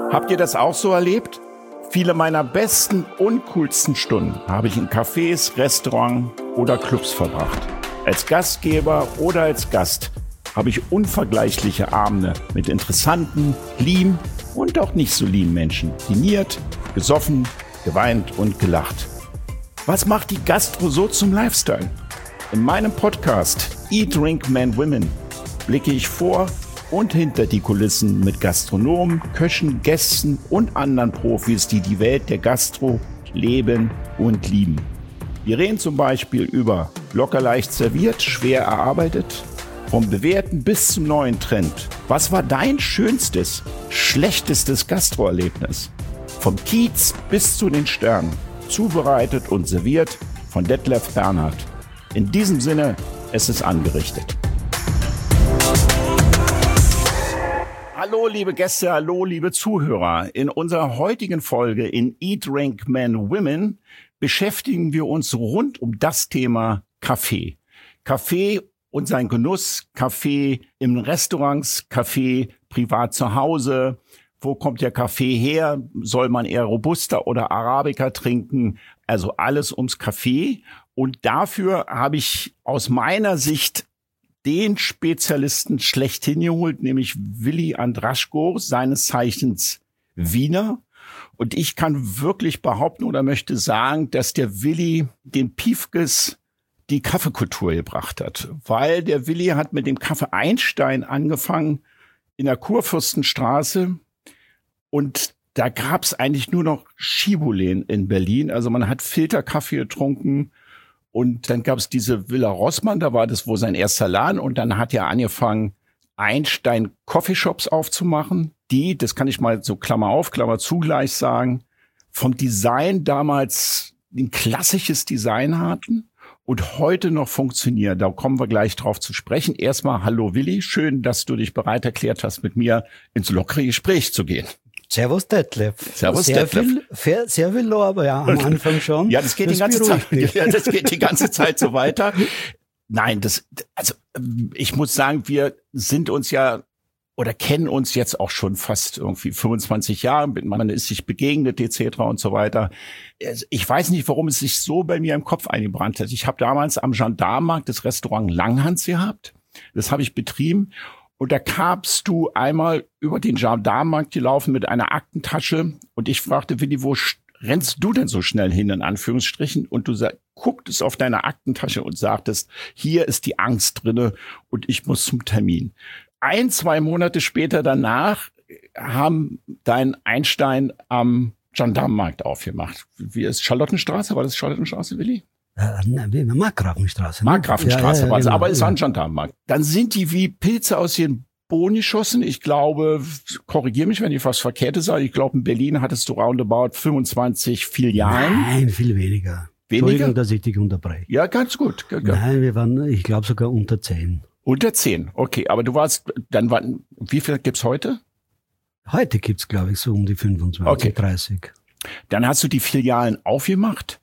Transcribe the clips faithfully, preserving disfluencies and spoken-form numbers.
Habt ihr das auch so erlebt? Viele meiner besten und coolsten Stunden habe ich in Cafés, Restaurants oder Clubs verbracht. Als Gastgeber oder als Gast habe ich unvergleichliche Abende mit interessanten, lieben und auch nicht so lieben Menschen diniert, gesoffen, geweint und gelacht. Was macht die Gastro so zum Lifestyle? In meinem Podcast Eat, Drink, Men, Women blicke ich vor und hinter die Kulissen mit Gastronomen, Köchen, Gästen und anderen Profis, die die Welt der Gastro leben und lieben. Wir reden zum Beispiel über locker leicht serviert, schwer erarbeitet, vom Bewährten bis zum neuen Trend. Was war dein schönstes, schlechtestes Gastroerlebnis? Vom Kiez bis zu den Sternen, zubereitet und serviert von Detlef Bernhard. In diesem Sinne, es ist angerichtet. Hallo liebe Gäste, hallo liebe Zuhörer. In unserer heutigen Folge in Eat, Drink, Men, Women beschäftigen wir uns rund um das Thema Kaffee. Kaffee und sein Genuss, Kaffee in Restaurants, Kaffee privat zu Hause. Wo kommt der Kaffee her? Soll man eher Robusta oder Arabica trinken? Also alles ums Kaffee. Und dafür habe ich aus meiner Sicht den Spezialisten schlechthin geholt, nämlich Willi Andraschko, seines Zeichens Wiener. Und ich kann wirklich behaupten oder möchte sagen, dass der Willi den Piefkes die Kaffeekultur gebracht hat. Weil der Willi hat mit dem Kaffee Einstein angefangen in der Kurfürstenstraße. Und da gab es eigentlich nur noch Schibulen in Berlin. Also man hat Filterkaffee getrunken. Und dann gab es diese Villa Rossmann, da war das wohl sein erster Laden. Und dann hat er angefangen, Einstein Coffeeshops aufzumachen. Die, das kann ich mal so Klammer auf, Klammer zu gleich sagen, vom Design damals ein klassisches Design hatten und heute noch funktionieren. Da kommen wir gleich drauf zu sprechen. Erstmal, hallo Willi, schön, dass du dich bereit erklärt hast, mit mir ins lockere Gespräch zu gehen. Servus Detlef. Servus sehr Detlef. Viel, sehr, sehr viel Lob, ja, am Anfang schon. Ja, das geht das die ganze Zeit. Mich. Ja, das geht die ganze Zeit so weiter. Nein, das, also, ich muss sagen, wir sind uns ja oder kennen uns jetzt auch schon fast irgendwie fünfundzwanzig Jahre. Man ist sich begegnet, et cetera und so weiter. Ich weiß nicht, warum es sich so bei mir im Kopf eingebrannt hat. Ich habe damals am Gendarmenmarkt das Restaurant Langhans gehabt. Das habe ich betrieben. Und da kamst du einmal über den Gendarmenmarkt gelaufen mit einer Aktentasche. Und ich fragte, Willi, wo rennst du denn so schnell hin, in Anführungsstrichen? Und du sag, gucktest auf deine Aktentasche und sagtest, hier ist die Angst drinne und ich muss zum Termin. Ein, zwei Monate später danach haben dein Einstein am Gendarmenmarkt aufgemacht. Wie ist Charlottenstraße? War das Charlottenstraße, Willi? Äh, nein, Markgrafenstraße. Ne? Markgrafenstraße ja, ja, war es, genau, aber es ja. war ein Gendarmenmarkt. Dann sind die wie Pilze aus ihren Bohnen geschossen. Ich glaube, korrigiere mich, wenn ich was Verkehrtes sage, ich glaube, in Berlin hattest du roundabout fünfundzwanzig Filialen. Nein, viel weniger. Weniger? Entschuldigung, dass ich dich unterbreche. Ja, ganz gut. Nein, wir waren, ich glaube, sogar unter zehn. Unter zehn, okay. Aber du warst, dann waren, wie viel gibt's heute? Heute gibt's, glaube ich, so um die fünfundzwanzig, okay. dreißig. Dann hast du die Filialen aufgemacht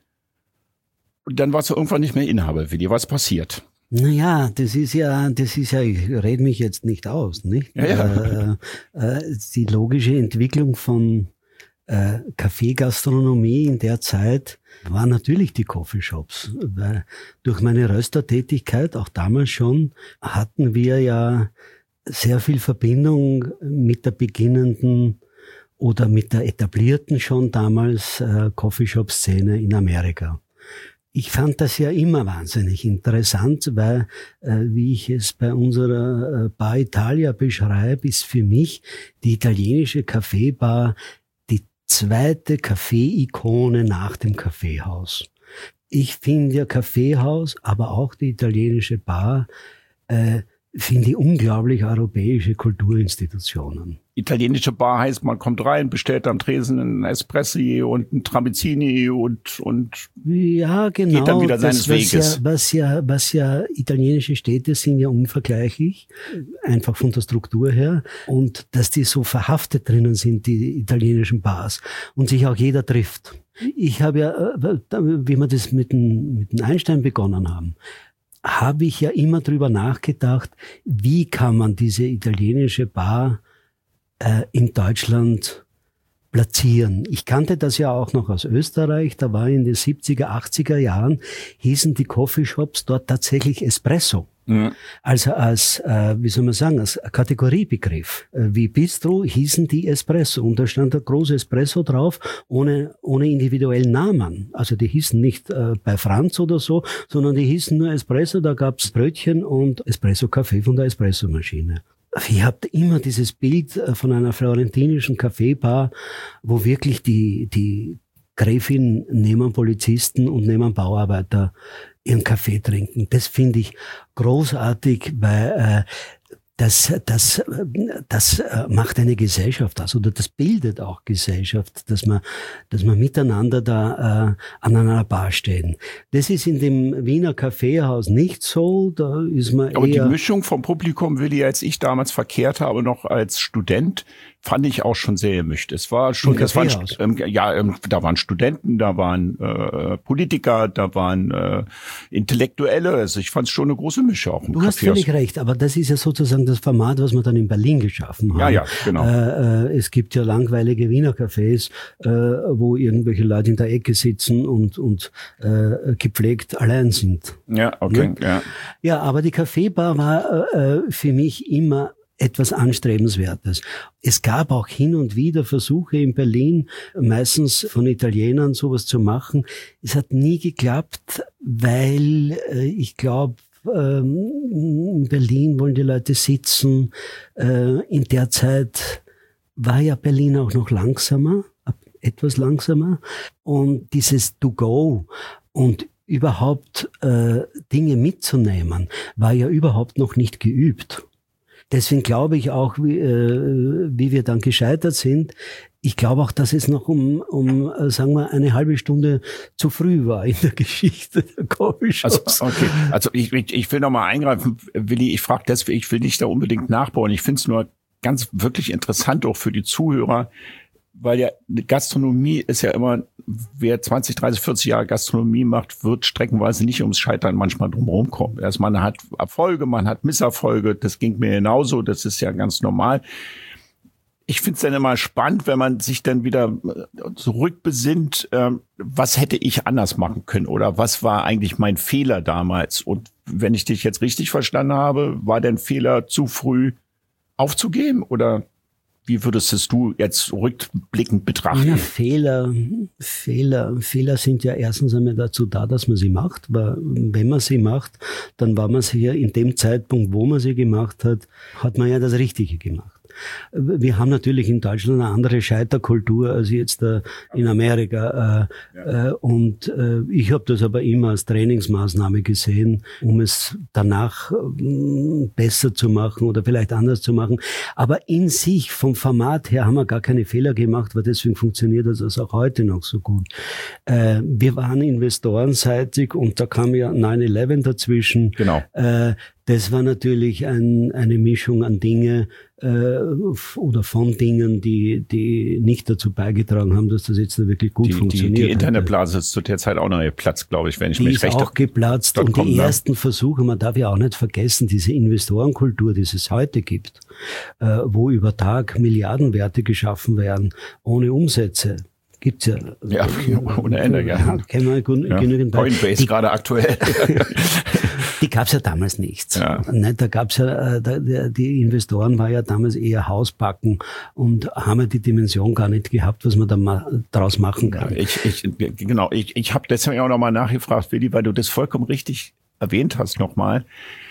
und dann warst du irgendwann nicht mehr Inhaber. Willi, was passiert? Naja, das ist ja, das ist ja, ich rede mich jetzt nicht aus, nicht? Ja, ja. Äh, äh, die logische Entwicklung von äh, Kaffeegastronomie in der Zeit war natürlich die Coffeeshops. Weil durch meine Röstertätigkeit, auch damals schon, hatten wir ja sehr viel Verbindung mit der beginnenden oder mit der etablierten schon damals äh, Coffeeshop-Szene in Amerika. Ich fand das ja immer wahnsinnig interessant, weil, äh, wie ich es bei unserer äh, Bar Italia beschreibe, ist für mich die italienische Kaffeebar die zweite Kaffee-Ikone nach dem Kaffeehaus. Ich finde ja Kaffeehaus, aber auch die italienische Bar, äh, finde ich unglaublich europäische Kulturinstitutionen. Italienische Bar heißt, man kommt rein, bestellt am Tresen einen Espressi und einen Tramezzini und, und ja, genau, geht dann wieder seines das, was Weges. Ja, was ja, was ja italienische Städte sind ja unvergleichlich, einfach von der Struktur her. Und dass die so verhaftet drinnen sind, die italienischen Bars, und sich auch jeder trifft. Ich habe ja, wie wir das mit dem, mit dem Einstein begonnen haben, habe ich ja immer drüber nachgedacht, wie kann man diese italienische Bar äh, in Deutschland platzieren. Ich kannte das ja auch noch aus Österreich, da war in den siebziger, achtziger Jahren, hießen die Coffeeshops dort tatsächlich Espresso. Mhm. Also als, äh, wie soll man sagen, als Kategoriebegriff. Äh, wie Bistro hießen die Espresso und da stand der große Espresso drauf, ohne ohne individuellen Namen. Also die hießen nicht äh, bei Franz oder so, sondern die hießen nur Espresso, da gab's Brötchen und Espresso-Kaffee von der Espressomaschine. Ich habe immer dieses Bild von einer florentinischen Kaffeebar, wo wirklich die die Gräfin neben Polizisten und neben Bauarbeiter ihren Kaffee trinken. Das finde ich großartig, weil äh, das das das macht eine Gesellschaft aus oder das bildet auch Gesellschaft, dass man dass man miteinander da äh, an einer Bar stehen. Das ist in dem Wiener Kaffeehaus nicht so. Da ist man Aber eher die Mischung vom Publikum, Willi, als ich damals verkehrt habe, noch als Student, fand ich auch schon sehr gemischt. Es war schon, das waren, ähm, ja, ähm, da waren Studenten, da waren äh, Politiker, da waren äh, Intellektuelle. Also ich fand es schon eine große Mischung. Auch im du hast Kaffeehaus. völlig recht, aber das ist ja sozusagen das Format, was wir dann in Berlin geschaffen haben. Ja, ja, genau. Äh, äh, es gibt ja langweilige Wiener Cafés, äh, wo irgendwelche Leute in der Ecke sitzen und und äh, gepflegt allein sind. Ja, okay, ja. Ja, ja aber die Kaffeebar war äh, für mich immer etwas Anstrebenswertes. Es gab auch hin und wieder Versuche in Berlin, meistens von Italienern sowas zu machen. Es hat nie geklappt, weil äh, ich glaube, ähm, in Berlin wollen die Leute sitzen. Äh, in der Zeit war ja Berlin auch noch langsamer, etwas langsamer. Und dieses To-Go und überhaupt äh, Dinge mitzunehmen, war ja überhaupt noch nicht geübt. Deswegen glaube ich auch, wie, äh, wie wir dann gescheitert sind, ich glaube auch, dass es noch um, um, sagen wir, eine halbe Stunde zu früh war in der Geschichte der Coffeeshops. Also, okay. Also ich, ich, ich will noch mal eingreifen, Willi, ich frage deswegen, ich will nicht da unbedingt nachbauen. Ich finde es nur ganz wirklich interessant auch für die Zuhörer, weil ja Gastronomie ist ja immer, wer zwanzig, dreißig, vierzig Jahre Gastronomie macht, wird streckenweise nicht ums Scheitern manchmal drumherum kommen. Erst man hat Erfolge, man hat Misserfolge, das ging mir genauso, das ist ja ganz normal. Ich finde es dann immer spannend, wenn man sich dann wieder zurückbesinnt, äh, was hätte ich anders machen können oder was war eigentlich mein Fehler damals? Und wenn ich dich jetzt richtig verstanden habe, war dein Fehler zu früh aufzugeben oder wie würdest du jetzt rückblickend betrachten? Ja, Fehler, Fehler, Fehler sind ja erstens einmal dazu da, dass man sie macht, weil wenn man sie macht, dann war man sie ja in dem Zeitpunkt, wo man sie gemacht hat, hat man ja das Richtige gemacht. Wir haben natürlich in Deutschland eine andere Scheiterkultur als jetzt äh, in Amerika. Äh, ja. äh, und äh, ich habe das aber immer als Trainingsmaßnahme gesehen, um es danach äh, besser zu machen oder vielleicht anders zu machen. Aber in sich, vom Format her, haben wir gar keine Fehler gemacht, weil deswegen funktioniert das auch heute noch so gut. Äh, wir waren investorenseitig und da kam ja nine eleven dazwischen. Genau. Äh, Das war natürlich ein, eine Mischung an Dinge äh, oder von Dingen, die die nicht dazu beigetragen haben, dass das jetzt wirklich gut die, funktioniert. Die, die Internetblase ist zu der Zeit auch noch geplatzt, glaube ich, wenn ich die mich ist recht auch geplatzt und die ersten ne? Versuche, man darf ja auch nicht vergessen, diese Investorenkultur, die es heute gibt, äh, wo über Tag Milliardenwerte geschaffen werden, ohne Umsätze. Gibt's ja. Ja, ohne Ende, ja. ja kennen wir gen- ja. genügend Coinbase die, gerade aktuell. Die gab's ja damals nicht. Ja. Da gab's ja, die Investoren war ja damals eher Hausbacken und haben ja die Dimension gar nicht gehabt, was man da mal draus machen kann. Ja, ich, ich, genau, ich, ich habe deswegen auch nochmal nachgefragt, Willi, weil du das vollkommen richtig erwähnt hast nochmal.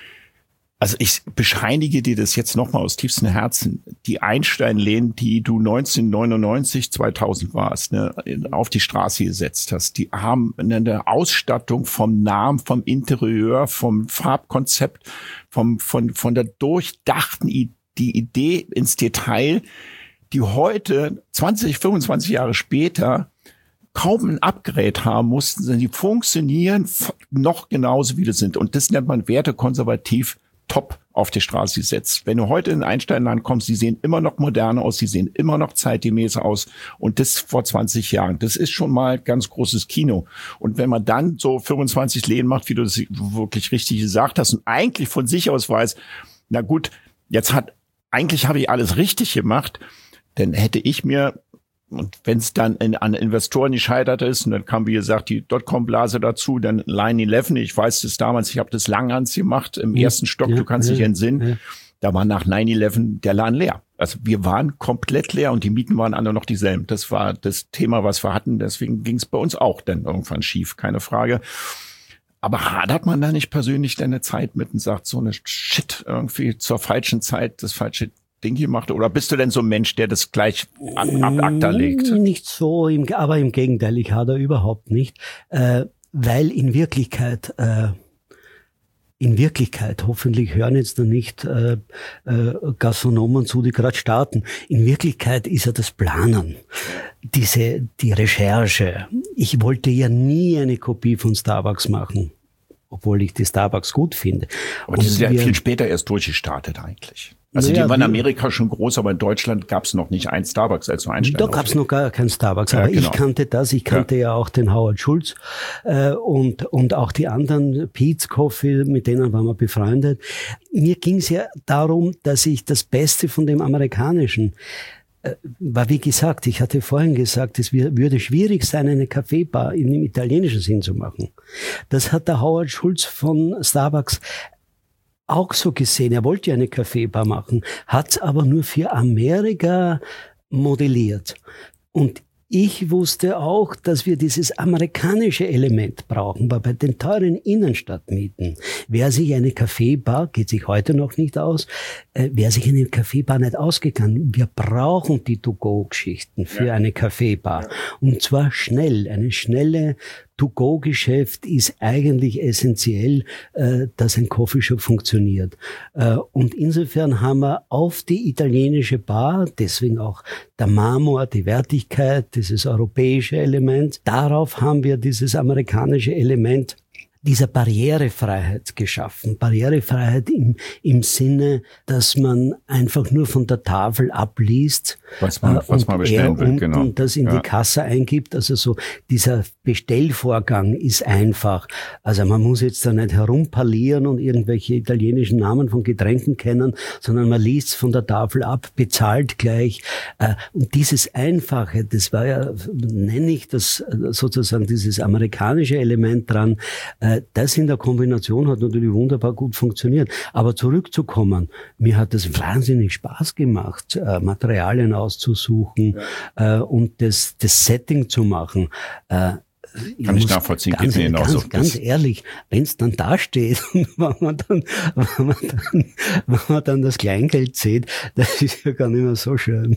Also ich bescheinige dir das jetzt nochmal aus tiefstem Herzen. Die Einstein-Läden, die du neunzehnhundertneunundneunzig, zweitausend warst, ne, auf die Straße gesetzt hast, die haben eine Ausstattung vom Namen, vom Interieur, vom Farbkonzept, vom, von, von der durchdachten I- die Idee ins Detail, die heute, zwanzig, fünfundzwanzig Jahre später, kaum ein Upgrade haben mussten, sondern die funktionieren noch genauso, wie das sind. Und das nennt man wertekonservativ top auf die Straße gesetzt. Wenn du heute in Einsteinland kommst, die sehen immer noch modern aus, sie sehen immer noch zeitgemäß aus und das vor zwanzig Jahren. Das ist schon mal ganz großes Kino. Und wenn man dann so fünfundzwanzig Läden macht, wie du das wirklich richtig gesagt hast und eigentlich von sich aus weiß, na gut, jetzt hat, eigentlich habe ich alles richtig gemacht, dann hätte ich mir Und wenn es dann in, an Investoren gescheitert ist, und dann kam, wie gesagt, die Dotcom-Blase dazu, dann nine eleven, ich weiß das damals, ich habe das Langhans gemacht, im ja, ersten Stock, ja, du kannst ja, dich entsinnen, ja. Da war nach nine eleven der Laden leer. Also wir waren komplett leer und die Mieten waren alle noch dieselben. Das war das Thema, was wir hatten, deswegen ging es bei uns auch dann irgendwann schief, keine Frage. Aber hadert man da nicht persönlich deine Zeit mit und sagt, so eine Shit, irgendwie zur falschen Zeit das falsche Ding gemacht? Oder bist du denn so ein Mensch, der das gleich ab, ab Akta legt? Nicht so, im, aber im Gegenteil, ich hadere überhaupt nicht, äh, weil in Wirklichkeit, äh, in Wirklichkeit, hoffentlich hören jetzt noch nicht äh, äh, Gastronomen zu, die gerade starten, in Wirklichkeit ist ja das Planen, diese die Recherche. Ich wollte ja nie eine Kopie von Starbucks machen, obwohl ich die Starbucks gut finde. Aber die sind ja viel später erst durchgestartet eigentlich. Also naja, die waren in Amerika schon groß, aber in Deutschland gab es noch nicht ein Starbucks als nur ein Stern. Da gab es noch gar kein Starbucks, aber ja, genau. Ich kannte das, ich kannte ja, ja auch den Howard Schulz äh, und und auch die anderen, Peet's Coffee, mit denen waren wir befreundet. Mir ging es ja darum, dass ich das Beste von dem Amerikanischen, äh, war wie gesagt, ich hatte vorhin gesagt, es würde schwierig sein, eine Kaffeebar in dem italienischen Sinn zu machen. Das hat der Howard Schulz von Starbucks auch so gesehen. Er wollte ja eine Kaffeebar machen, hat's aber nur für Amerika modelliert. Und ich wusste auch, dass wir dieses amerikanische Element brauchen, weil bei den teuren Innenstadtmieten, wer sich eine Kaffeebar, geht sich heute noch nicht aus, äh, wer sich eine Kaffeebar nicht ausgegangen, wir brauchen die To-Go-Geschichten für ja. eine Kaffeebar. Ja. Und zwar schnell, eine schnelle To-Go-Geschäft ist eigentlich essentiell, äh, dass ein Coffeeshop funktioniert. Äh, und insofern haben wir auf die italienische Bar, deswegen auch der Marmor, die Wertigkeit, dieses europäische Element, darauf haben wir dieses amerikanische Element dieser Barrierefreiheit geschaffen. Barrierefreiheit im, im Sinne, dass man einfach nur von der Tafel abliest, was man, äh, was man bestellen will, genau. Und das in ja. die Kasse eingibt. Also so dieser Bestellvorgang ist einfach. Also man muss jetzt da nicht herumparlieren und irgendwelche italienischen Namen von Getränken kennen, sondern man liest von der Tafel ab, bezahlt gleich. Äh, und dieses Einfache, das war ja, nenne ich das sozusagen dieses amerikanische Element dran, äh, das in der Kombination hat natürlich wunderbar gut funktioniert. Aber zurückzukommen, mir hat es wahnsinnig Spaß gemacht, äh, Materialien auszusuchen ja. äh, und das, das Setting zu machen. Äh, Ich Kann ich nachvollziehen, ganz, geht mir ganz, hinaus. Ganz ehrlich, wenn es dann da steht und wenn man dann, wenn man dann, wenn man dann das Kleingeld sieht, das ist ja gar nicht mehr so schön.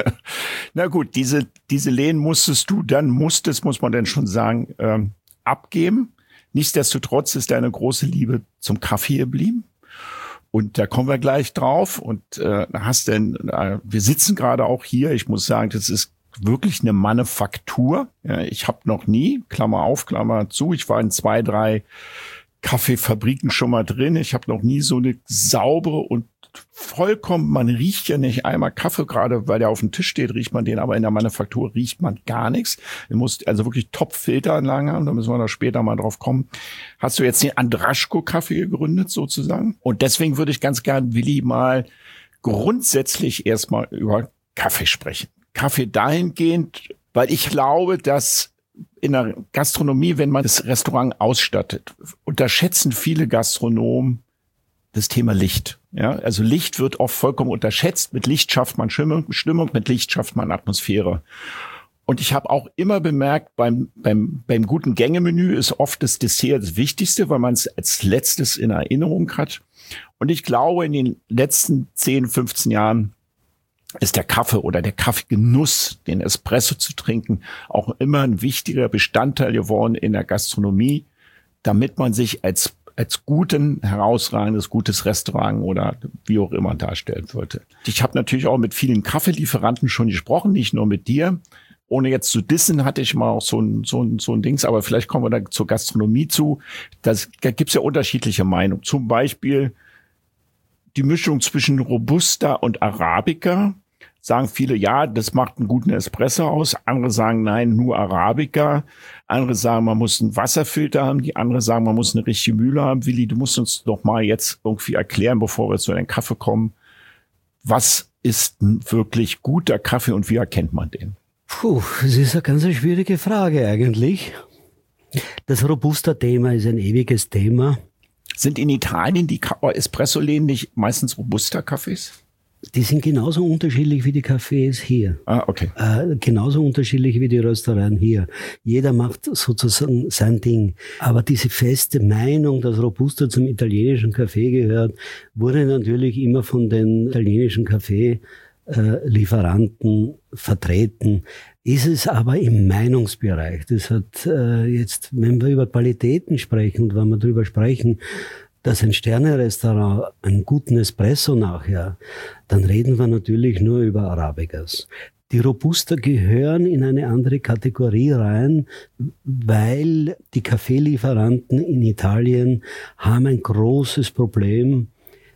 Na gut, diese, diese Lehen musstest du dann, musstest, muss man denn schon sagen, ähm, abgeben. Nichtsdestotrotz ist deine große Liebe zum Kaffee geblieben. Und da kommen wir gleich drauf. Und äh, hast denn, äh, wir sitzen gerade auch hier. Ich muss sagen, das ist wirklich eine Manufaktur. Ja, ich habe noch nie, Klammer auf, Klammer zu, ich war in zwei, drei Kaffeefabriken schon mal drin. Ich habe noch nie so eine saubere und vollkommen, man riecht ja nicht einmal Kaffee, gerade weil der auf dem Tisch steht, riecht man den, aber in der Manufaktur riecht man gar nichts. Du musst also wirklich Top-Filteranlagen haben, da müssen wir da später mal drauf kommen. Hast du jetzt den Andraschko-Kaffee gegründet sozusagen? Und deswegen würde ich ganz gern, Willi, mal grundsätzlich erstmal über Kaffee sprechen. Kaffee dahingehend, weil ich glaube, dass in der Gastronomie, wenn man das Restaurant ausstattet, unterschätzen viele Gastronomen das Thema Licht. Ja, also Licht wird oft vollkommen unterschätzt. Mit Licht schafft man Stimmung, Stimmung, mit Licht schafft man Atmosphäre. Und ich habe auch immer bemerkt, beim, beim, beim guten Gängemenü ist oft das Dessert das Wichtigste, weil man es als letztes in Erinnerung hat. Und ich glaube, in den letzten zehn, fünfzehn Jahren ist der Kaffee oder der Kaffeegenuss, den Espresso zu trinken, auch immer ein wichtiger Bestandteil geworden in der Gastronomie, damit man sich als als guten, herausragendes, gutes Restaurant oder wie auch immer darstellen wollte. Ich habe natürlich auch mit vielen Kaffeelieferanten schon gesprochen, nicht nur mit dir. Ohne jetzt zu dissen, hatte ich mal auch so ein, so ein, so ein Dings, aber vielleicht kommen wir da zur Gastronomie zu. Das, da gibt's ja unterschiedliche Meinungen. Zum Beispiel die Mischung zwischen Robusta und Arabica. Sagen viele, ja, das macht einen guten Espresso aus. Andere sagen, nein, nur Arabica. Andere sagen, man muss einen Wasserfilter haben. Die andere sagen, man muss eine richtige Mühle haben. Willi, du musst uns doch mal jetzt irgendwie erklären, bevor wir zu den Kaffee kommen. Was ist ein wirklich guter Kaffee und wie erkennt man den? Puh, das ist eine ganz schwierige Frage eigentlich. Das Robusta-Thema ist ein ewiges Thema. Sind in Italien die Espresso-Läden nicht meistens Robusta-Cafés? Die sind genauso unterschiedlich wie die Cafés hier. Ah, okay. Äh, genauso unterschiedlich wie die Röstereien hier. Jeder macht sozusagen sein Ding. Aber diese feste Meinung, dass Robusta zum italienischen Kaffee gehört, wurde natürlich immer von den italienischen Kaffeelieferanten vertreten. Ist es aber im Meinungsbereich. Das hat äh, jetzt, wenn wir über Qualitäten sprechen und wenn wir darüber sprechen, dass ein Sterne-Restaurant einen guten Espresso nachher, dann reden wir natürlich nur über Arabicas. Die Robusta gehören in eine andere Kategorie rein, weil die Kaffeelieferanten in Italien haben ein großes Problem,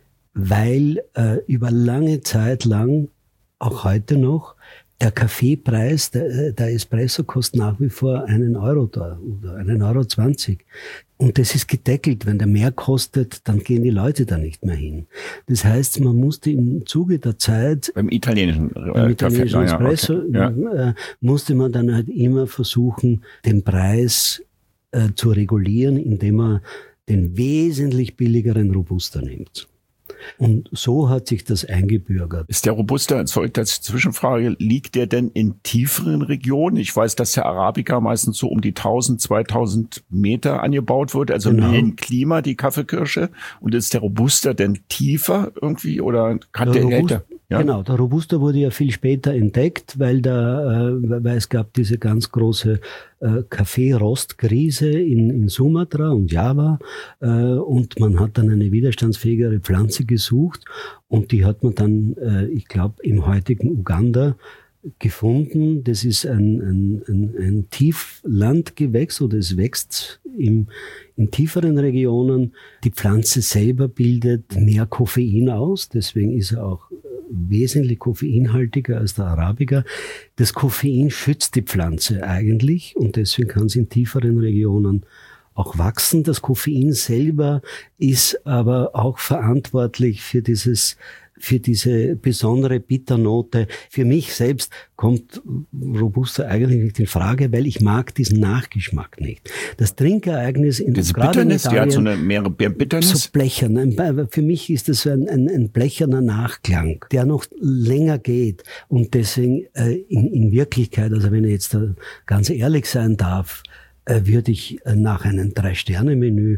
weil äh, über lange Zeit lang, auch heute noch, der Kaffeepreis, der, der Espresso kostet nach wie vor einen Euro da oder einen Euro zwanzig. Und das ist gedeckelt. Wenn der mehr kostet, dann gehen die Leute da nicht mehr hin. Das heißt, man musste im Zuge der Zeit beim italienischen, äh, beim italienischen Kaffee, Espresso ja, okay. ja. äh, musste man dann halt immer versuchen, den Preis äh, zu regulieren, indem man den wesentlich billigeren Robusta nimmt. Und so hat sich das eingebürgert. Ist der Robusta, sorry, als Zwischenfrage, liegt der denn in tieferen Regionen? Ich weiß, dass der Arabica meistens so um die tausend, zweitausend Meter angebaut wird, also genau. im hellen Klima, die Kaffeekirsche. Und ist der Robusta denn tiefer irgendwie oder kann der, der älter? Ja? Genau, der Robusta wurde ja viel später entdeckt, weil da, äh, weil es gab diese ganz große äh, Kaffee-Rostkrise in, in Sumatra und Java äh, und man hat dann eine widerstandsfähigere Pflanze gesucht und die hat man dann, äh, ich glaube, im heutigen Uganda gefunden. Das ist ein, ein, ein, ein Tieflandgewächs oder es wächst im, in tieferen Regionen. Die Pflanze selber bildet mehr Koffein aus, deswegen ist er auch wesentlich koffeinhaltiger als der Arabica. Das Koffein schützt die Pflanze eigentlich und deswegen kann es in tieferen Regionen auch wachsen. Das Koffein selber ist aber auch verantwortlich für dieses für diese besondere Bitternote. Für mich selbst kommt Robusta eigentlich nicht in Frage, weil ich mag diesen Nachgeschmack nicht. Das Trinkereignis in Diese gerade Bitternis, in Italien, die hat so eine mehr Bitternis. So blechern. Für mich ist das ein, ein, ein blecherner Nachklang, der noch länger geht. Und deswegen äh, in, in Wirklichkeit, also wenn ich jetzt äh, ganz ehrlich sein darf, äh, würde ich äh, nach einem Drei-Sterne-Menü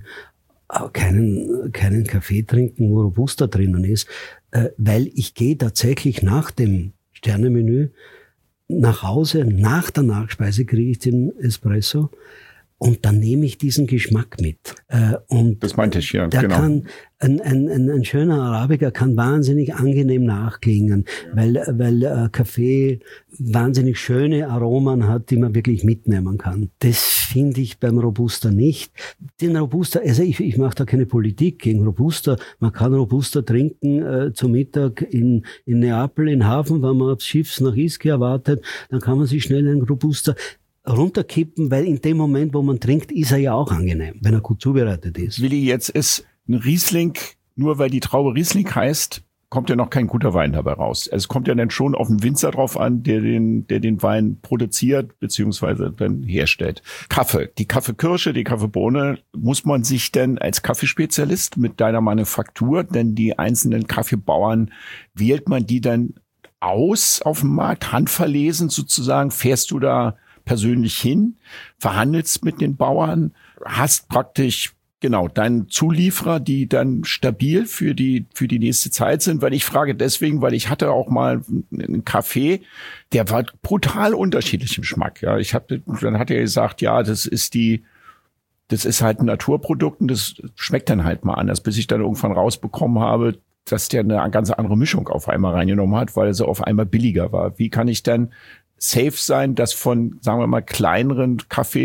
keinen, keinen Kaffee trinken, wo Robusta drinnen ist, äh, weil ich gehe tatsächlich nach dem Sternemenü nach Hause, nach der Nachspeise kriege ich den Espresso und dann nehme ich diesen Geschmack mit. Äh, und das meinte ich, ja, der genau. Kann, ein, ein, ein, ein schöner Arabica kann wahnsinnig angenehm nachklingen, ja. weil, weil äh, Kaffee wahnsinnig schöne Aromen hat, die man wirklich mitnehmen kann. Das finde ich beim Robusta nicht. Den Robusta, also ich, ich mache da keine Politik gegen Robusta. Man kann Robusta trinken äh, zum Mittag in, in Neapel, in Hafen, wenn man aufs Schiff nach Ischia wartet, dann kann man sich schnell einen Robusta runterkippen, weil in dem Moment, wo man trinkt, ist er ja auch angenehm, wenn er gut zubereitet ist. Willi, jetzt ist ein Riesling, nur weil die Traube Riesling heißt, kommt ja noch kein guter Wein dabei raus. Es kommt ja dann schon auf den Winzer drauf an, der den, der den Wein produziert beziehungsweise dann herstellt. Kaffee, die Kaffeekirsche, die Kaffeebohne, muss man sich denn als Kaffeespezialist mit deiner Manufaktur, denn die einzelnen Kaffeebauern, wählt man die dann aus auf dem Markt, handverlesen sozusagen, fährst du da persönlich hin, verhandelst mit den Bauern, hast praktisch genau deinen Zulieferer, die dann stabil für die für die nächste Zeit sind. Weil ich frage deswegen, weil ich hatte auch mal einen Kaffee, der war brutal unterschiedlich im Geschmack. Ja, ich habe dann hat er gesagt, ja, das ist die das ist halt ein Naturprodukt und das schmeckt dann halt mal anders, bis ich dann irgendwann rausbekommen habe, dass der eine ganz andere Mischung auf einmal reingenommen hat, weil er so auf einmal billiger war. Wie kann ich dann safe sein, dass von, sagen wir mal, kleineren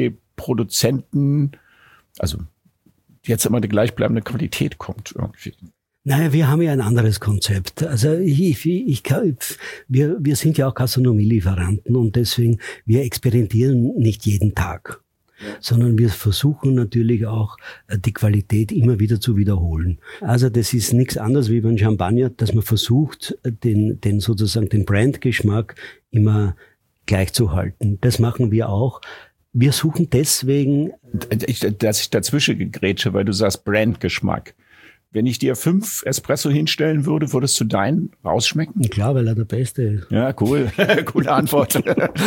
Kaffeeproduzenten, also jetzt immer die gleichbleibende Qualität kommt irgendwie? Naja, wir haben ja ein anderes Konzept. Also ich, ich, ich, wir, wir sind ja auch Gastronomielieferanten und deswegen, wir experimentieren nicht jeden Tag, sondern wir versuchen natürlich auch, die Qualität immer wieder zu wiederholen. Also das ist nichts anderes wie beim Champagner, dass man versucht, den, den sozusagen den Brandgeschmack immer gleichzuhalten. Das machen wir auch. Wir suchen deswegen... Ich, dass ich dazwischen gegrätsche, weil du sagst Brandgeschmack. Wenn ich dir fünf Espresso hinstellen würde, würdest du deinen rausschmecken? Klar, weil er der Beste ist. Ja, cool. Coole Antwort.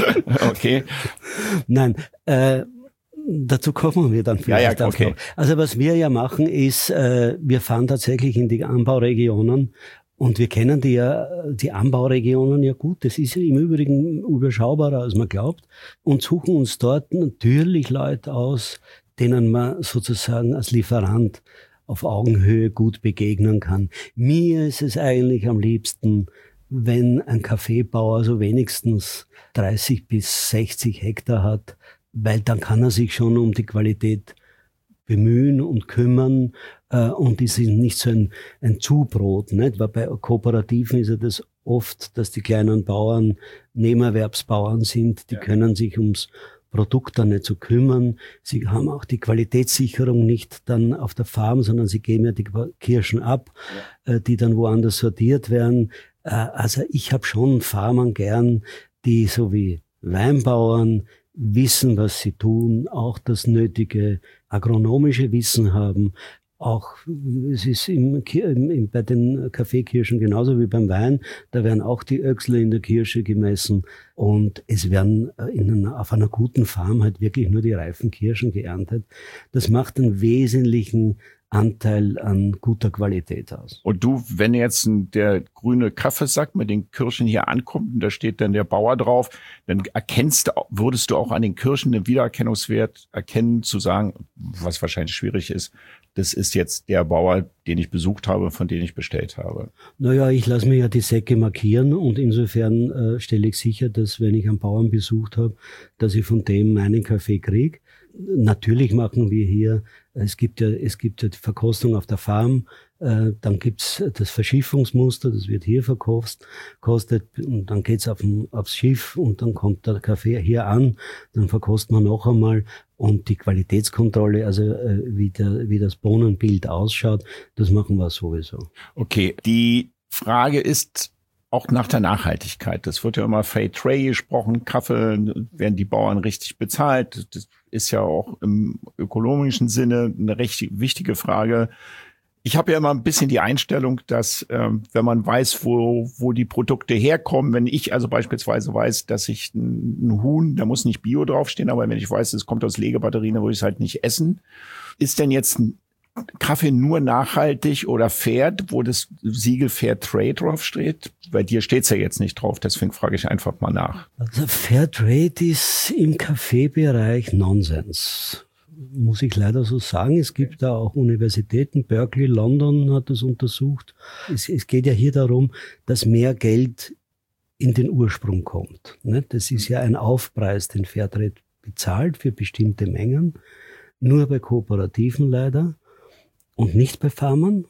Okay. Nein, äh, dazu kommen wir dann vielleicht ja, ja, okay. auch noch. Also was wir ja machen ist, äh, wir fahren tatsächlich in die Anbauregionen und wir kennen die ja, die Anbauregionen ja gut. Das ist ja im Übrigen überschaubarer, als man glaubt, und suchen uns dort natürlich Leute aus, denen man sozusagen als Lieferant auf Augenhöhe gut begegnen kann. Mir ist es eigentlich am liebsten, wenn ein Kaffeebauer so wenigstens dreißig bis sechzig Hektar hat, weil dann kann er sich schon um die Qualität bemühen und kümmern äh, und ist nicht so ein, ein Zubrot. Nicht? Weil bei Kooperativen ist ja das oft, dass die kleinen Bauern Nebenerwerbsbauern sind, die ja. können sich ums Produkt dann nicht so kümmern. Sie haben auch die Qualitätssicherung nicht dann auf der Farm, sondern sie geben ja die Kirschen ab, ja. äh, die dann woanders sortiert werden. Äh, also ich habe schon Farmern gern, die so wie Weinbauern wissen, was sie tun, auch das nötige agronomische Wissen haben. Auch, es ist im, im, bei den Kaffeekirschen genauso wie beim Wein, da werden auch die Öchsle in der Kirsche gemessen und es werden in einer, auf einer guten Farm halt wirklich nur die reifen Kirschen geerntet. Das macht einen wesentlichen Anteil an guter Qualität aus. Und du, wenn jetzt der grüne Kaffeesack mit den Kirschen hier ankommt und da steht dann der Bauer drauf, dann erkennst du, würdest du auch an den Kirschen den Wiedererkennungswert erkennen, zu sagen, was wahrscheinlich schwierig ist, das ist jetzt der Bauer, den ich besucht habe, von dem ich bestellt habe. Naja, ich lasse mir ja die Säcke markieren und insofern äh, stelle ich sicher, dass wenn ich einen Bauern besucht habe, dass ich von dem meinen Kaffee kriege. Natürlich machen wir hier, es gibt ja, es gibt ja die Verkostung auf der Farm, äh, dann gibt's das Verschiffungsmuster, das wird hier verkostet, kostet, und dann geht's auf dem, aufs Schiff und dann kommt der Kaffee hier an, dann verkostet man noch einmal und die Qualitätskontrolle, also äh, wie, der, wie das Bohnenbild ausschaut, das machen wir sowieso. Okay, die Frage ist auch nach der Nachhaltigkeit. Das wird ja immer Fair Trade gesprochen. Kaffee, werden die Bauern richtig bezahlt? Das ist ja auch im ökonomischen Sinne eine recht wichtige Frage. Ich habe ja immer ein bisschen die Einstellung, dass ähm, wenn man weiß, wo wo die Produkte herkommen, wenn ich also beispielsweise weiß, dass ich ein, ein Huhn, da muss nicht Bio draufstehen, aber wenn ich weiß, es kommt aus Legebatterien, dann würde ich es halt nicht essen. Ist denn jetzt ein Kaffee nur nachhaltig oder fair, wo das Siegel Fair Trade draufsteht? Bei dir steht's ja jetzt nicht drauf, deswegen frage ich einfach mal nach. Also Fair Trade ist im Kaffeebereich Nonsens, muss ich leider so sagen. Es gibt da auch Universitäten, Berkeley, London hat das untersucht. Es, es geht ja hier darum, dass mehr Geld in den Ursprung kommt. Das ist ja ein Aufpreis, den Fairtrade bezahlt für bestimmte Mengen, nur bei Kooperativen leider. Und nicht bei Farmern.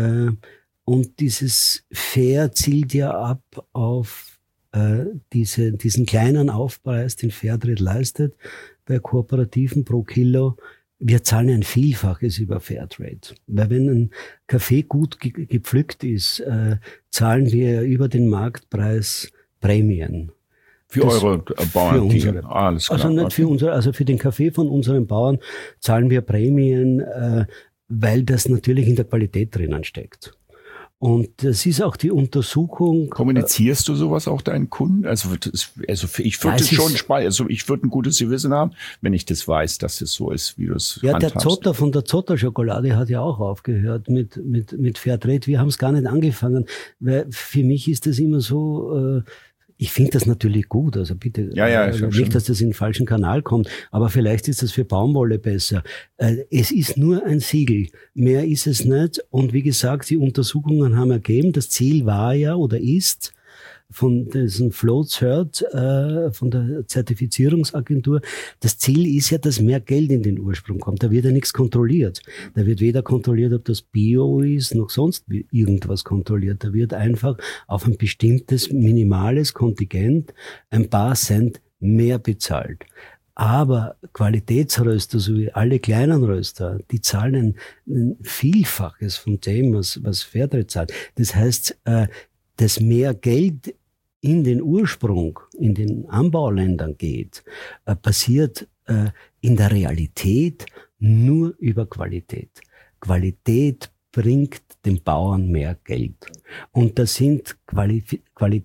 Und dieses Fair zielt ja ab auf diese, diesen kleinen Aufpreis, den Fairtrade leistet bei Kooperativen pro Kilo. Wir zahlen ein Vielfaches über Fairtrade. Weil wenn ein Kaffee gut ge- gepflückt ist, zahlen wir über den Marktpreis Prämien. Für das, eure Bauern? Für unsere. Ah, alles klar. Also nicht für unsere, also für den Kaffee von unseren Bauern zahlen wir Prämien, weil das natürlich in der Qualität drinnen steckt. Und das ist auch die Untersuchung. Kommunizierst du sowas auch deinen Kunden? Also, also ich würde es schon speichern. Also ich würde ein gutes Gewissen haben, wenn ich das weiß, dass es so ist, wie du es Ja, handhabst. Der Zotter von der Zotter-Schokolade hat ja auch aufgehört mit mit mit Fairtrade. Wir haben es gar nicht angefangen, weil für mich ist das immer so. Äh, Ich finde das natürlich gut, also bitte ja, ja, äh, nicht, dass das in den falschen Kanal kommt, aber vielleicht ist das für Baumwolle besser. Äh, es ist nur ein Siegel, mehr ist es nicht. Und wie gesagt, die Untersuchungen haben ergeben, das Ziel war ja oder ist von diesem Flow Cert, äh, von der Zertifizierungsagentur, das Ziel ist ja, dass mehr Geld in den Ursprung kommt. Da wird ja nichts kontrolliert. Da wird weder kontrolliert, ob das Bio ist, noch sonst irgendwas kontrolliert. Da wird einfach auf ein bestimmtes minimales Kontingent ein paar Cent mehr bezahlt. Aber Qualitätsröster, so wie alle kleinen Röster, die zahlen ein, ein Vielfaches von dem, was, was Fairtrade zahlt. Das heißt, äh, das mehr Geld in den Ursprung, in den Anbauländern geht, äh, passiert äh, in der Realität nur über Qualität. Qualität bringt den Bauern mehr Geld. Und das sind Quali-